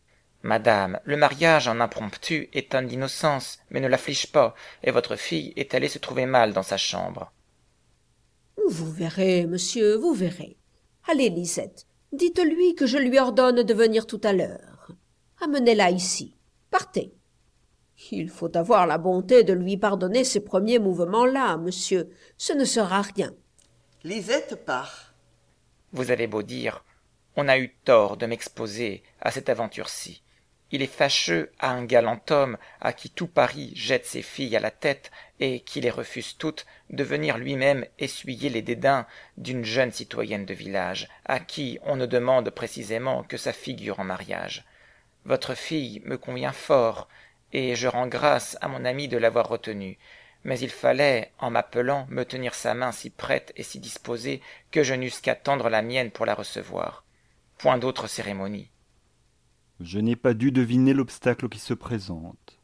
Madame, le mariage en impromptu est un d'innocence, mais ne l'afflige pas, et votre fille est allée se trouver mal dans sa chambre. Vous verrez, monsieur, vous verrez. Allez, Lisette, dites-lui que je lui ordonne de venir tout à l'heure. Amenez-la ici. Partez. Il faut avoir la bonté de lui pardonner ces premiers mouvements-là, monsieur. Ce ne sera rien. Lisette part. Vous avez beau dire, on a eu tort de m'exposer à cette aventure-ci. Il est fâcheux à un galant homme à qui tout Paris jette ses filles à la tête et qui les refuse toutes de venir lui-même essuyer les dédains d'une jeune citoyenne de village à qui on ne demande précisément que sa figure en mariage. Votre fille me convient fort et je rends grâce à mon ami de l'avoir retenue. Mais il fallait, en m'appelant, me tenir sa main si prête et si disposée que je n'eusse qu'à tendre la mienne pour la recevoir. Point d'autre cérémonie. Je n'ai pas dû deviner l'obstacle qui se présente.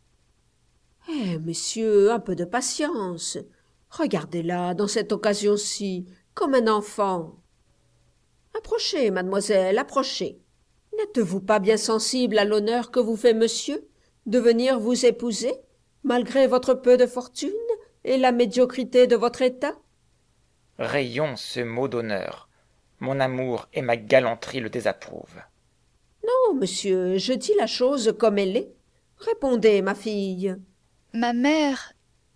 Eh, monsieur, un peu de patience. Regardez-la, dans cette occasion-ci, comme un enfant. Approchez, mademoiselle, approchez. N'êtes-vous pas bien sensible à l'honneur que vous fait monsieur de venir vous épouser, malgré votre peu de fortune et la médiocrité de votre état? Rayons ce mot d'honneur. Mon amour et ma galanterie le désapprouvent. Non, monsieur, je dis la chose comme elle est. Répondez, ma fille. Ma mère...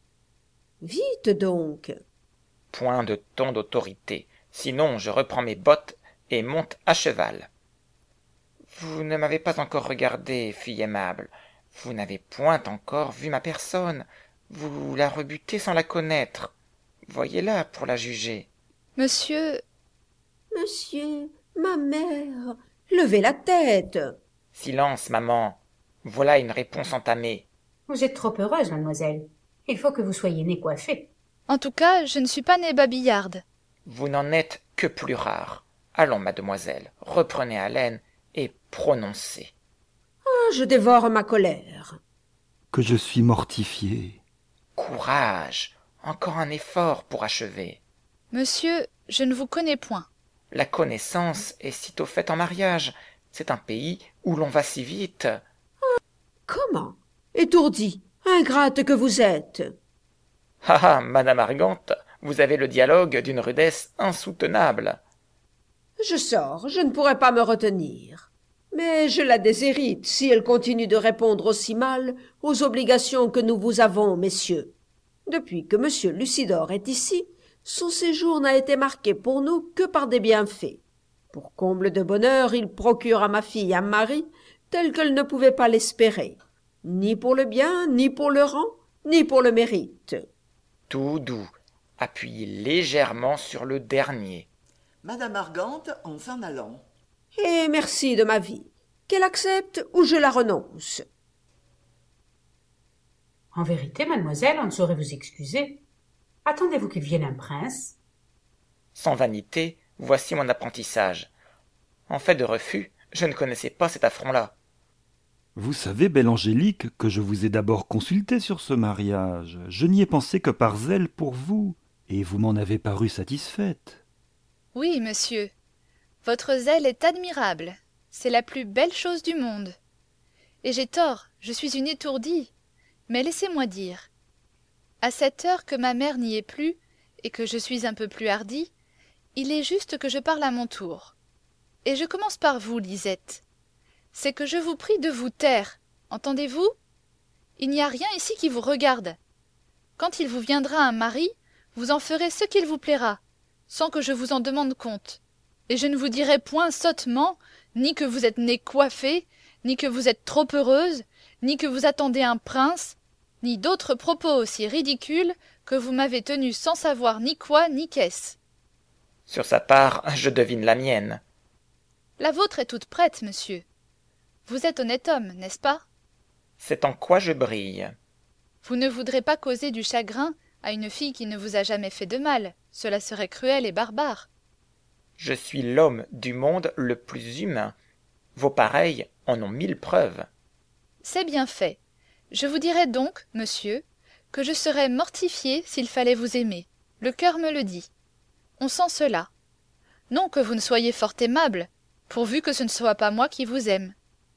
Vite donc. Point de ton d'autorité, sinon je reprends mes bottes et monte à cheval. Vous ne m'avez pas encore regardé, fille aimable. Vous n'avez point encore vu ma personne. Vous la rebutez sans la connaître. Voyez-la pour la juger. Monsieur... Monsieur, ma mère, levez la tête. Silence, maman. Voilà une réponse entamée. Vous êtes trop heureuse, mademoiselle. Il faut que vous soyez née coiffée. En tout cas, je ne suis pas née babillarde. Vous n'en êtes que plus rare. Allons, mademoiselle, reprenez haleine et prononcez. Ah, je dévore ma colère. Que je suis mortifié. Courage. Encore un effort pour achever. Monsieur, je ne vous connais point. La connaissance est sitôt faite en mariage. C'est un pays où l'on va si vite. Comment? Étourdie, ingrate que vous êtes. Ah ah, madame Argante, vous avez le dialogue d'une rudesse insoutenable. Je sors, je ne pourrai pas me retenir. Mais je la déshérite si elle continue de répondre aussi mal aux obligations que nous vous avons, messieurs. Depuis que monsieur Lucidor est ici, son séjour n'a été marqué pour nous que par des bienfaits. Pour comble de bonheur, il procure à ma fille un mari tel qu'elle ne pouvait pas l'espérer, ni pour le bien, ni pour le rang, ni pour le mérite. Tout doux, appuyez légèrement sur le dernier. Madame Argante en s'en allant. Et merci de ma vie, qu'elle accepte ou je la renonce. En vérité, mademoiselle, on ne saurait vous excuser. Attendez-vous qu'il vienne un prince? Sans vanité, voici mon apprentissage. En fait de refus, je ne connaissais pas cet affront-là. Vous savez, belle Angélique, que je vous ai d'abord consulté sur ce mariage. Je n'y ai pensé que par zèle pour vous, et vous m'en avez paru satisfaite. Oui, monsieur. Votre zèle est admirable. C'est la plus belle chose du monde. Et j'ai tort, je suis une étourdie. Mais laissez-moi dire. À cette heure que ma mère n'y est plus, et que je suis un peu plus hardie, il est juste que je parle à mon tour. Et je commence par vous, Lisette. C'est que je vous prie de vous taire, entendez-vous? Il n'y a rien ici qui vous regarde. Quand il vous viendra un mari, vous en ferez ce qu'il vous plaira, sans que je vous en demande compte. Et je ne vous dirai point sottement, ni que vous êtes née coiffée, ni que vous êtes trop heureuse, ni que vous attendez un prince, ni d'autres propos aussi ridicules que vous m'avez tenus sans savoir ni quoi ni qu'est-ce. Sur sa part, je devine la mienne. La vôtre est toute prête, monsieur. Vous êtes honnête homme, n'est-ce pas? C'est en quoi je brille. Vous ne voudrez pas causer du chagrin à une fille qui ne vous a jamais fait de mal. Cela serait cruel et barbare. Je suis l'homme du monde le plus humain. Vos pareils en ont 1000 preuves. C'est bien fait. Je vous dirai donc, monsieur, que je serais mortifiée s'il fallait vous aimer. Le cœur me le dit. On sent cela. Non que vous ne soyez fort aimable, pourvu que ce ne soit pas moi qui vous aime.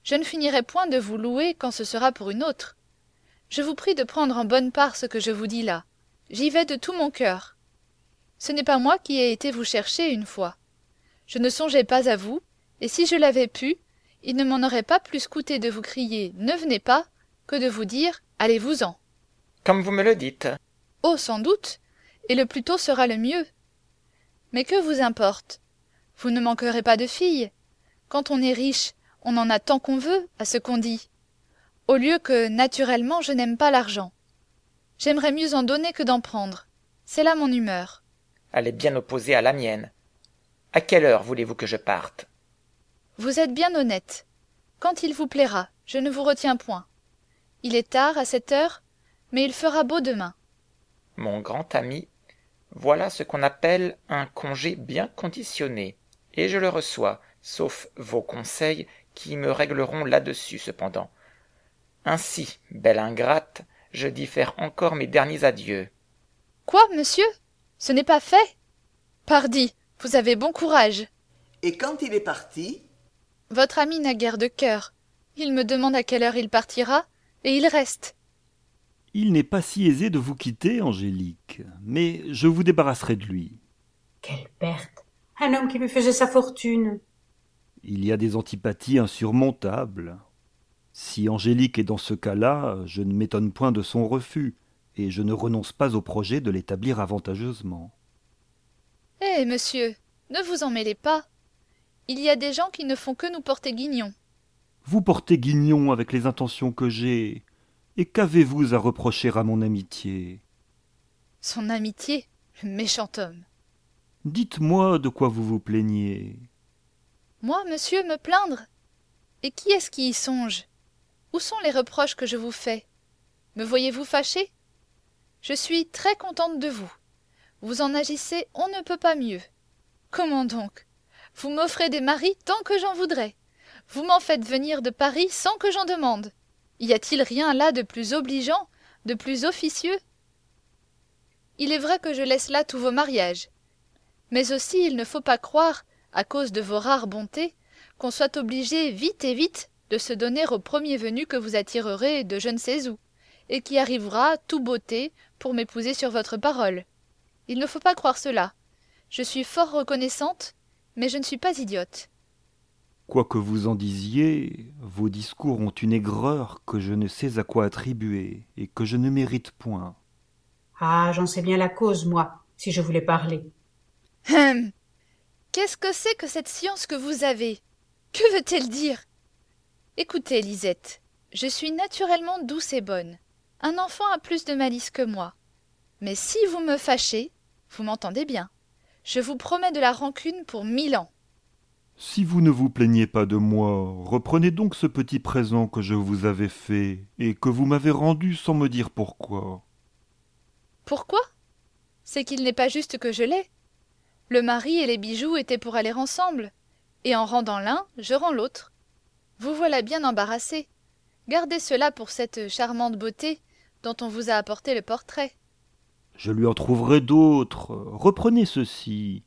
Je ne finirai point de vous louer quand ce sera pour une autre. Je vous prie de prendre en bonne part ce que je vous dis là. J'y vais de tout mon cœur. Ce n'est pas moi qui ai été vous chercher une fois. Je ne songeais pas à vous, et si je l'avais pu, il ne m'en aurait pas plus coûté de vous crier « Ne venez pas » que de vous dire « Allez-vous-en ». Comme vous me le dites. Oh, sans doute, et le plus tôt sera le mieux. Mais que vous importe? Vous ne manquerez pas de filles. Quand on est riche, on en a tant qu'on veut, à ce qu'on dit. Au lieu que, naturellement, je n'aime pas l'argent. J'aimerais mieux en donner que d'en prendre. C'est là mon humeur. Elle est bien opposée à la mienne. À quelle heure voulez-vous que je parte? Vous êtes bien honnête. Quand il vous plaira, je ne vous retiens point. Il est tard à cette heure, mais il fera beau demain. Mon grand ami, voilà ce qu'on appelle un congé bien conditionné, et je le reçois, sauf vos conseils qui me régleront là-dessus cependant. Ainsi, belle ingrate, je diffère encore mes derniers adieux. Quoi, monsieur? Ce n'est pas fait? Pardi, vous avez bon courage. Et quand il est parti, Votre ami n'a guère de cœur. Il me demande à quelle heure il partira, et il reste. Il n'est pas si aisé de vous quitter, Angélique, mais je vous débarrasserai de lui. Quelle perte! Un homme qui lui faisait sa fortune. Il y a des antipathies insurmontables. Si Angélique est dans ce cas-là, je ne m'étonne point de son refus, et je ne renonce pas au projet de l'établir avantageusement. Eh, monsieur, ne vous en mêlez pas. Il y a des gens qui ne font que nous porter guignon. Vous portez guignon avec les intentions que j'ai, et qu'avez-vous à reprocher à mon amitié? Son amitié, le méchant homme. Dites-moi de quoi vous vous plaignez. Moi, monsieur, me plaindre? Et qui est-ce qui y songe? Où sont les reproches que je vous fais? Me voyez-vous fâché? Je suis très contente de vous. Vous en agissez on ne peut pas mieux. Comment donc? Vous m'offrez des maris tant que j'en voudrais. Vous m'en faites venir de Paris sans que j'en demande. Y a-t-il rien là de plus obligeant, de plus officieux? Il est vrai que je laisse là tous vos mariages. Mais aussi il ne faut pas croire, à cause de vos rares bontés, qu'on soit obligé vite et vite de se donner au premier venu que vous attirerez de je ne sais où, et qui arrivera tout beauté pour m'épouser sur votre parole. Il ne faut pas croire cela. Je suis fort reconnaissante, mais je ne suis pas idiote. Quoi que vous en disiez, vos discours ont une aigreur que je ne sais à quoi attribuer, et que je ne mérite point. Ah, j'en sais bien la cause, moi, si je voulais parler. Hum. Qu'est-ce que c'est que cette science que vous avez? Que veut-elle dire? Écoutez, Lisette, je suis naturellement douce et bonne. Un enfant a plus de malice que moi. Mais si vous me fâchez, vous m'entendez bien, je vous promets de la rancune pour 1000 ans. Si vous ne vous plaignez pas de moi, reprenez donc ce petit présent que je vous avais fait, et que vous m'avez rendu sans me dire pourquoi. Pourquoi? C'est qu'il n'est pas juste que je l'ai. Le mari et les bijoux étaient pour aller ensemble, et en rendant l'un, je rends l'autre. Vous voilà bien embarrassé. Gardez cela pour cette charmante beauté dont on vous a apporté le portrait. Je lui en trouverai d'autres. Reprenez ceci.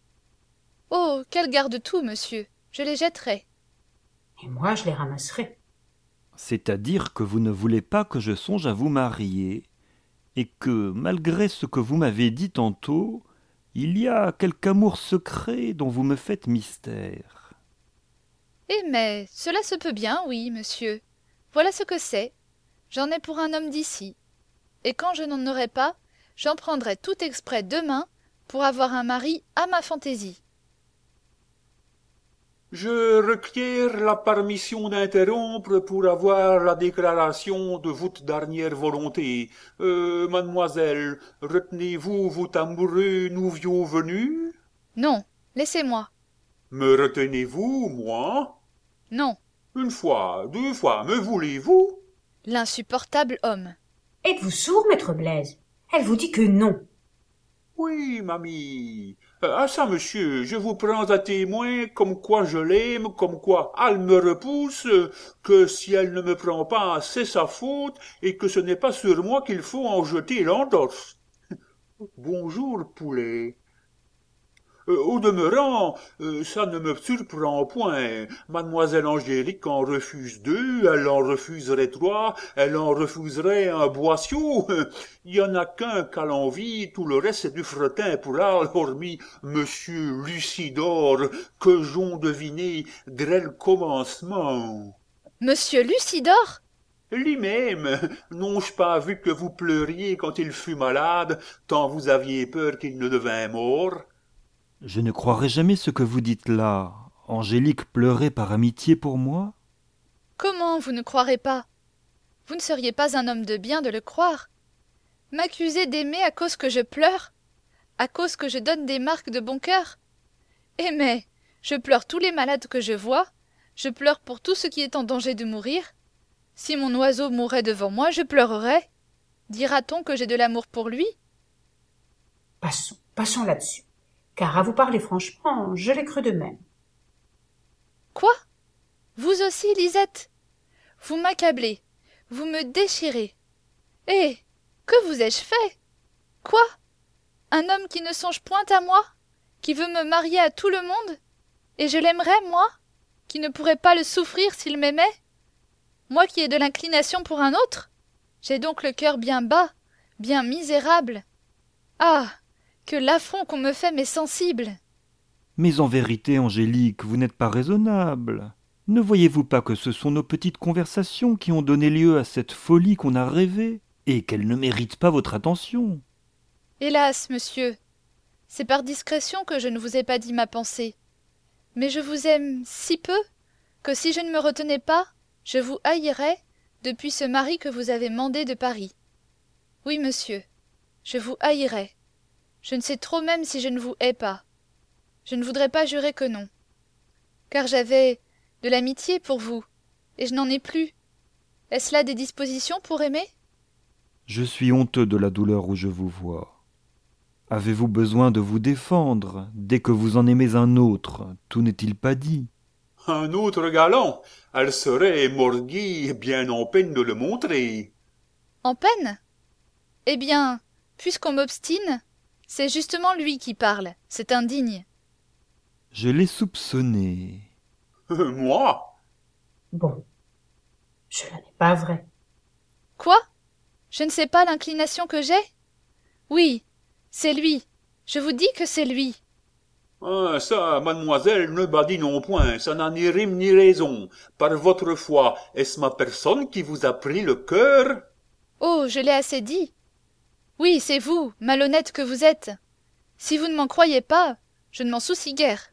Oh, quel garde-tout, monsieur. Je les jetterai. Et moi, je les ramasserai. C'est-à-dire que vous ne voulez pas que je songe à vous marier, et que, malgré ce que vous m'avez dit tantôt, il y a quelque amour secret dont vous me faites mystère. Eh mais, cela se peut bien, oui, monsieur. Voilà ce que c'est. J'en ai pour un homme d'ici. Et quand je n'en aurai pas, j'en prendrai tout exprès demain pour avoir un mari à ma fantaisie. Je requiers la permission d'interrompre pour avoir la déclaration de votre dernière volonté. Mademoiselle, retenez-vous votre amoureux nouveau venu? Non, laissez-moi. Me retenez-vous, moi? Non, Une fois, 2 fois, me voulez-vous? l'insupportable homme. Êtes-vous sourd, maître Blaise? Elle vous dit que non. Oui, mamie. À ça, monsieur, je vous prends à témoin comme quoi je l'aime, comme quoi elle me repousse, que si elle ne me prend pas, c'est sa faute, et que ce n'est pas sur moi qu'il faut en jeter l'entorse. Bonjour, poulet. Au demeurant, ça ne me surprend point. Mademoiselle Angélique en refuse deux, elle en refuserait trois, elle en refuserait un boissiot. Il y en a qu'un qu'a l'envie, tout le reste c'est du fretin pour elle, hormis Monsieur Lucidor, que j'ont deviné dès le commencement. Monsieur Lucidor? Lui-même, n'ont-je pas vu que vous pleuriez quand il fut malade, tant vous aviez peur qu'il ne devint mort? Je ne croirai jamais ce que vous dites là. Angélique pleurait par amitié pour moi? Comment vous ne croirez pas? Vous ne seriez pas un homme de bien de le croire. M'accuser d'aimer à cause que je pleure? À cause que je donne des marques de bon cœur? Eh mais, je pleure tous les malades que je vois, je pleure pour tout ce qui est en danger de mourir. Si mon oiseau mourait devant moi, je pleurerais. Dira-t-on que j'ai de l'amour pour lui? Passons là-dessus. Car à vous parler franchement, je l'ai cru de même. Quoi? Vous aussi, Lisette? Vous m'accablez, vous me déchirez. Eh, que vous ai-je fait? Quoi? Un homme qui ne songe point à moi? Qui veut me marier à tout le monde? Et je l'aimerais, moi? Qui ne pourrais pas le souffrir s'il m'aimait? Moi qui ai de l'inclination pour un autre? J'ai donc le cœur bien bas, bien misérable. Ah! Que l'affront qu'on me fait m'est sensible. Mais en vérité, Angélique, vous n'êtes pas raisonnable. Ne voyez-vous pas que ce sont nos petites conversations qui ont donné lieu à cette folie qu'on a rêvée, et qu'elles ne méritent pas votre attention? Hélas, monsieur, c'est par discrétion que je ne vous ai pas dit ma pensée. Mais je vous aime si peu que si je ne me retenais pas, je vous haïrais depuis ce mari que vous avez mandé de Paris. Oui, monsieur, je vous haïrais. Je ne sais trop même si je ne vous hais pas. Je ne voudrais pas jurer que non. Car j'avais de l'amitié pour vous, et je n'en ai plus. Est-ce là des dispositions pour aimer? Je suis honteux de la douleur où je vous vois. Avez-vous besoin de vous défendre dès que vous en aimez un autre? Tout n'est-il pas dit? Un autre galant, elle serait, Morgui, bien en peine de le montrer. En peine? Eh bien, puisqu'on m'obstine, c'est justement lui qui parle, c'est indigne. Je l'ai soupçonné. Moi? Bon, cela n'est pas vrai. Quoi? Je ne sais pas l'inclination que j'ai? Oui, c'est lui. Je vous dis que c'est lui. Ah, ça, mademoiselle, ne badinons point, ça n'a ni rime ni raison. Par votre foi, est-ce ma personne qui vous a pris le cœur? Oh, je l'ai assez dit. Oui, c'est vous, malhonnête que vous êtes. Si vous ne m'en croyez pas, je ne m'en soucie guère.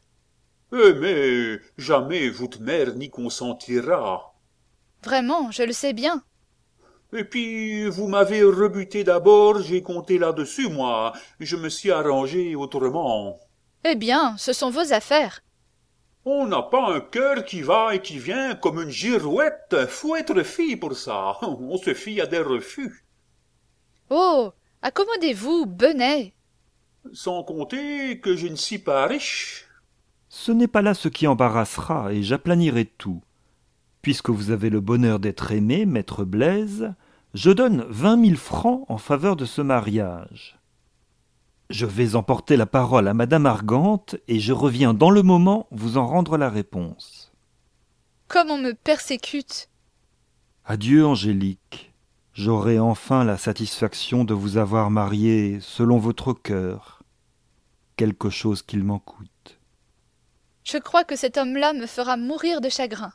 Mais jamais votre mère n'y consentira. Vraiment, je le sais bien. Et puis, vous m'avez rebuté d'abord, j'ai compté là-dessus, moi. Je me suis arrangé autrement. Eh bien, ce sont vos affaires. On n'a pas un cœur qui va et qui vient comme une girouette. Faut être fille pour ça. On se fie à des refus. Oh, accommodez-vous, Benet. Sans compter que je ne suis pas riche. Ce n'est pas là ce qui embarrassera, et j'aplanirai tout. Puisque vous avez le bonheur d'être aimé, maître Blaise, je donne 20 000 francs en faveur de ce mariage. Je vais emporter la parole à madame Argante, et je reviens dans le moment vous en rendre la réponse. Comme on me persécute. Adieu, Angélique. J'aurai enfin la satisfaction de vous avoir mariée selon votre cœur, quelque chose qu'il m'en coûte. Je crois que cet homme-là me fera mourir de chagrin.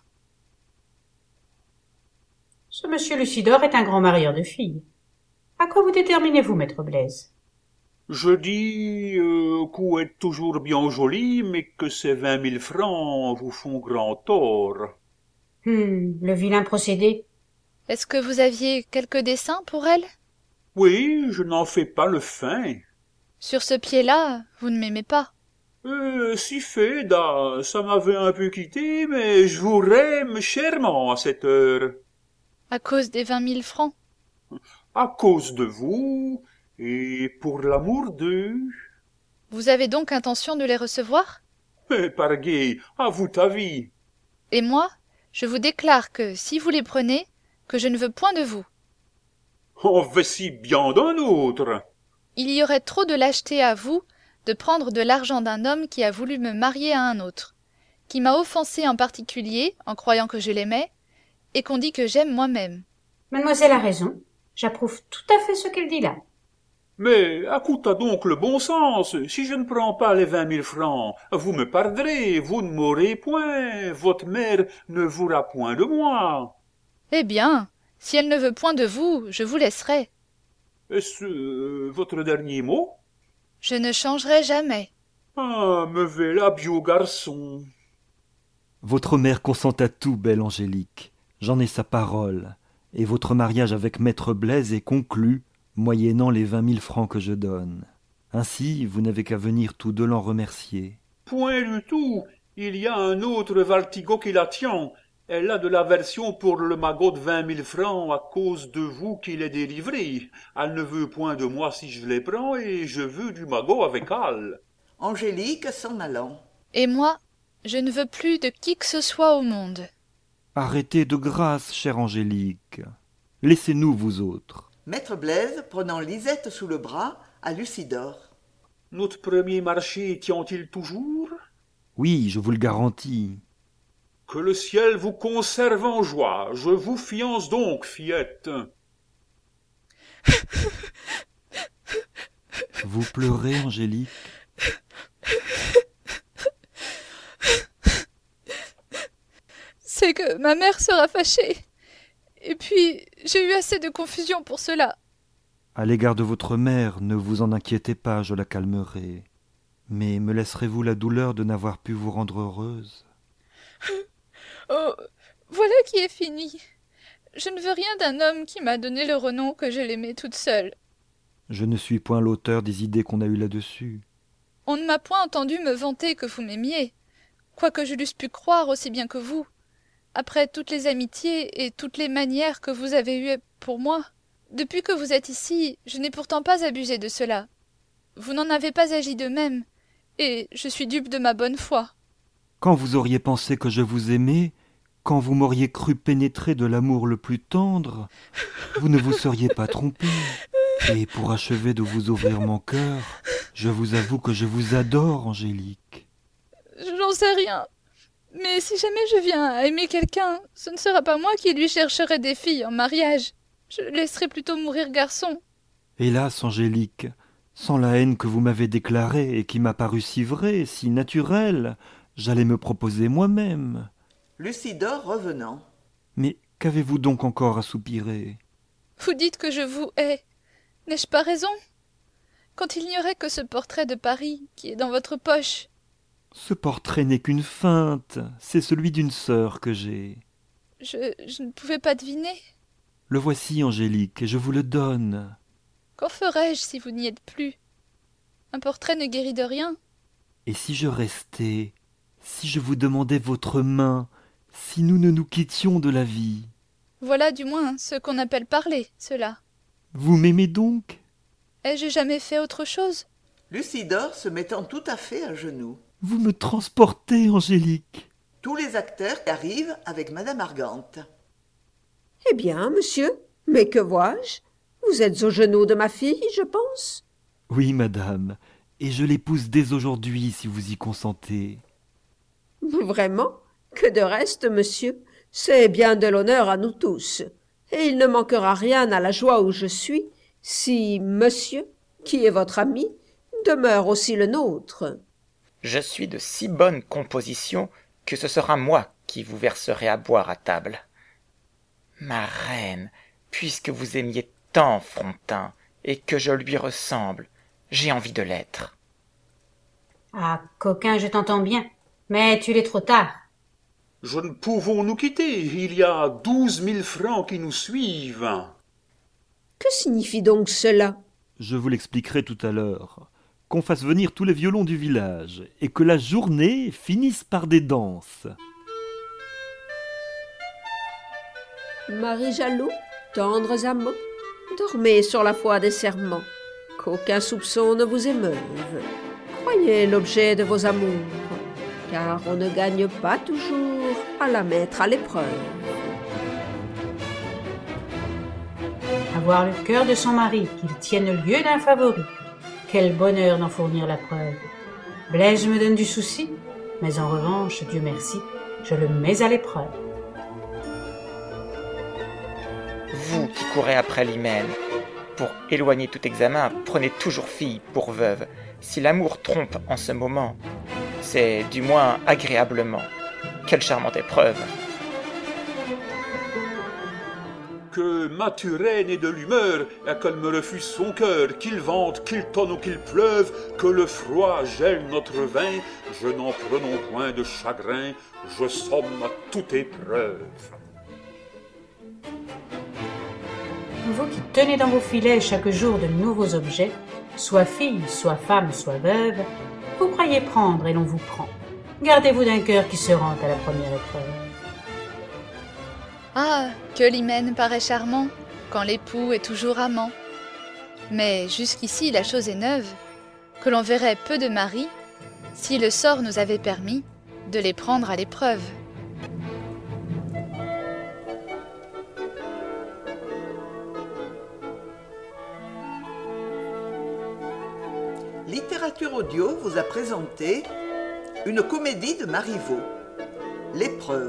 Ce monsieur Lucidor est un grand marieur de filles. À quoi vous déterminez-vous, maître Blaise? Je dis qu'ou êtes toujours bien joli, mais que ces 20 000 francs vous font grand tort. Le vilain procédé. Est-ce que vous aviez quelque dessein pour elle? Oui, je n'en fais pas le fin. Sur ce pied-là, vous ne m'aimez pas. Si fait, da, ça m'avait un peu quitté, mais je vous aime chèrement à cette heure. À cause des 20 000 francs. À cause de vous, et pour l'amour d'eux. Vous avez donc intention de les recevoir? Mais pargué, à vous ta vie. Et moi, je vous déclare que, si vous les prenez, que je ne veux point de vous. En voici bien d'un autre. Il y aurait trop de lâcheté à vous de prendre de l'argent d'un homme qui a voulu me marier à un autre, qui m'a offensé en particulier en croyant que je l'aimais, et qu'on dit que j'aime moi-même. Mademoiselle a raison. J'approuve tout à fait ce qu'elle dit là. Mais écoute donc le bon sens. Si je ne prends pas les 20 000 francs, vous me perdrez, vous ne m'aurez point, votre mère ne voudra point de moi. Eh bien, si elle ne veut point de vous, je vous laisserai. Est-ce votre dernier mot? Je ne changerai jamais. Ah, me voilà bio garçon. Votre mère consent à tout, belle Angélique. J'en ai sa parole. Et votre mariage avec maître Blaise est conclu, moyennant les 20 000 francs que je donne. Ainsi, vous n'avez qu'à venir tous deux l'en remercier. Point du tout. Il y a un autre Valtigo qui la tient. Elle a de l'aversion pour le magot de 20 000 francs à cause de vous qui l'est délivré. Elle ne veut point de moi si je les prends et je veux du magot avec elle. Angélique s'en allant. Et moi, je ne veux plus de qui que ce soit au monde. Arrêtez de grâce, chère Angélique. Laissez-nous, vous autres. Maître Blaise, prenant Lisette sous le bras, à Lucidor. Notre premier marché tient-il toujours? Oui, je vous le garantis. Que le ciel vous conserve en joie. Je vous fiance donc, fillette. Vous pleurez, Angélique? C'est que ma mère sera fâchée. Et puis, j'ai eu assez de confusion pour cela. À l'égard de votre mère, ne vous en inquiétez pas, je la calmerai. Mais me laisserez-vous la douleur de n'avoir pu vous rendre heureuse? Oh, voilà qui est fini. Je ne veux rien d'un homme qui m'a donné le renom que je l'aimais toute seule. Je ne suis point l'auteur des idées qu'on a eues là-dessus. On ne m'a point entendu me vanter que vous m'aimiez, quoique je l'eusse pu croire aussi bien que vous, après toutes les amitiés et toutes les manières que vous avez eues pour moi. Depuis que vous êtes ici, je n'ai pourtant pas abusé de cela. Vous n'en avez pas agi de même, et je suis dupe de ma bonne foi. Quand vous auriez pensé que je vous aimais, quand vous m'auriez cru pénétré de l'amour le plus tendre, vous ne vous seriez pas trompé. Et pour achever de vous ouvrir mon cœur, je vous avoue que je vous adore, Angélique. J'en sais rien. Mais si jamais je viens à aimer quelqu'un, ce ne sera pas moi qui lui chercherai des filles en mariage. Je le laisserai plutôt mourir garçon. Hélas, Angélique, sans la haine que vous m'avez déclarée et qui m'a paru si vraie, si naturelle, j'allais me proposer moi-même. Lucidor revenant. Mais qu'avez-vous donc encore à soupirer? Vous dites que je vous hais. N'ai-je pas raison? Quand il n'y aurait que ce portrait de Paris qui est dans votre poche. Ce portrait n'est qu'une feinte, c'est celui d'une sœur que j'ai. Je ne pouvais pas deviner. Le voici, Angélique, et je vous le donne. Qu'en ferais-je si vous n'y êtes plus? Un portrait ne guérit de rien. Et si je restais, si je vous demandais votre main, si nous ne nous quittions de la vie? Voilà du moins ce qu'on appelle parler, cela. Vous m'aimez donc? Ai-je jamais fait autre chose? Lucidor se mettant tout à fait à genoux. Vous me transportez, Angélique. Tous les acteurs arrivent avec Madame Argante. Eh bien, monsieur, mais que vois-je? Vous êtes aux genoux de ma fille, je pense. Oui, madame, et je l'épouse dès aujourd'hui, si vous y consentez. Vraiment? Que de reste, monsieur, c'est bien de l'honneur à nous tous. Et il ne manquera rien à la joie où je suis, si monsieur, qui est votre ami, demeure aussi le nôtre. Je suis de si bonne composition que ce sera moi qui vous verserai à boire à table. Ma reine, puisque vous aimiez tant Frontin, et que je lui ressemble, j'ai envie de l'être. Ah, coquin, je t'entends bien, mais tu l'es trop tard. Je ne pouvons nous quitter. Il y a 12 000 francs qui nous suivent. Que signifie donc cela? Je vous l'expliquerai tout à l'heure. Qu'on fasse venir tous les violons du village, et que la journée finisse par des danses. Marie jaloux, tendres amants, dormez sur la foi des serments, qu'aucun soupçon ne vous émeuve. Croyez l'objet de vos amours, car on ne gagne pas toujours à la mettre à l'épreuve. Avoir le cœur de son mari, qu'il tienne lieu d'un favori. quel bonheur d'en fournir la preuve. Blaise me donne du souci, mais en revanche, Dieu merci, je le mets à l'épreuve. Vous qui courez après l'hymen, pour éloigner tout examen, prenez toujours fille pour veuve. Si l'amour trompe en ce moment, c'est du moins agréablement. Quelle charmante épreuve! Que Mathurène ait de l'humeur, et qu'elle me refuse son cœur, qu'il vente, qu'il tonne ou qu'il pleuve, que le froid gèle notre vin, je n'en prenons point de chagrin, je somme à toute épreuve. Vous qui tenez dans vos filets chaque jour de nouveaux objets, soit fille, soit femme, soit veuve, vous croyez prendre et l'on vous prend. Gardez-vous d'un cœur qui se rend à la première épreuve. Ah, que l'hymen paraît charmant, quand l'époux est toujours amant. Mais jusqu'ici la chose est neuve, que l'on verrait peu de maris, si le sort nous avait permis de les prendre à l'épreuve. Littérature audio vous a présenté une comédie de Marivaux, L'épreuve.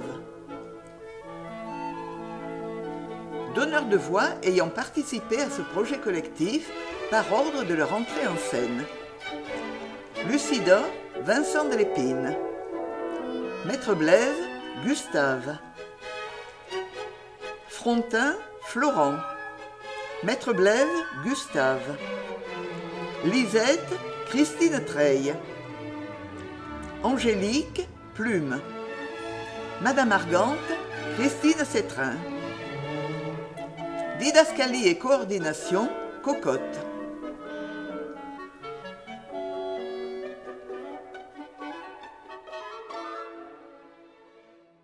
Donneurs de voix ayant participé à ce projet collectif par ordre de leur entrée en scène. Lucida, Vincent de Lépine. Maître Blaise, Gustave. Frontin, Florent. Maître Blaise, Gustave. Lisette, Christine Treille. Angélique, Plume. Madame Argante, Christine Cétrin. Didascalie et coordination, Cocotte.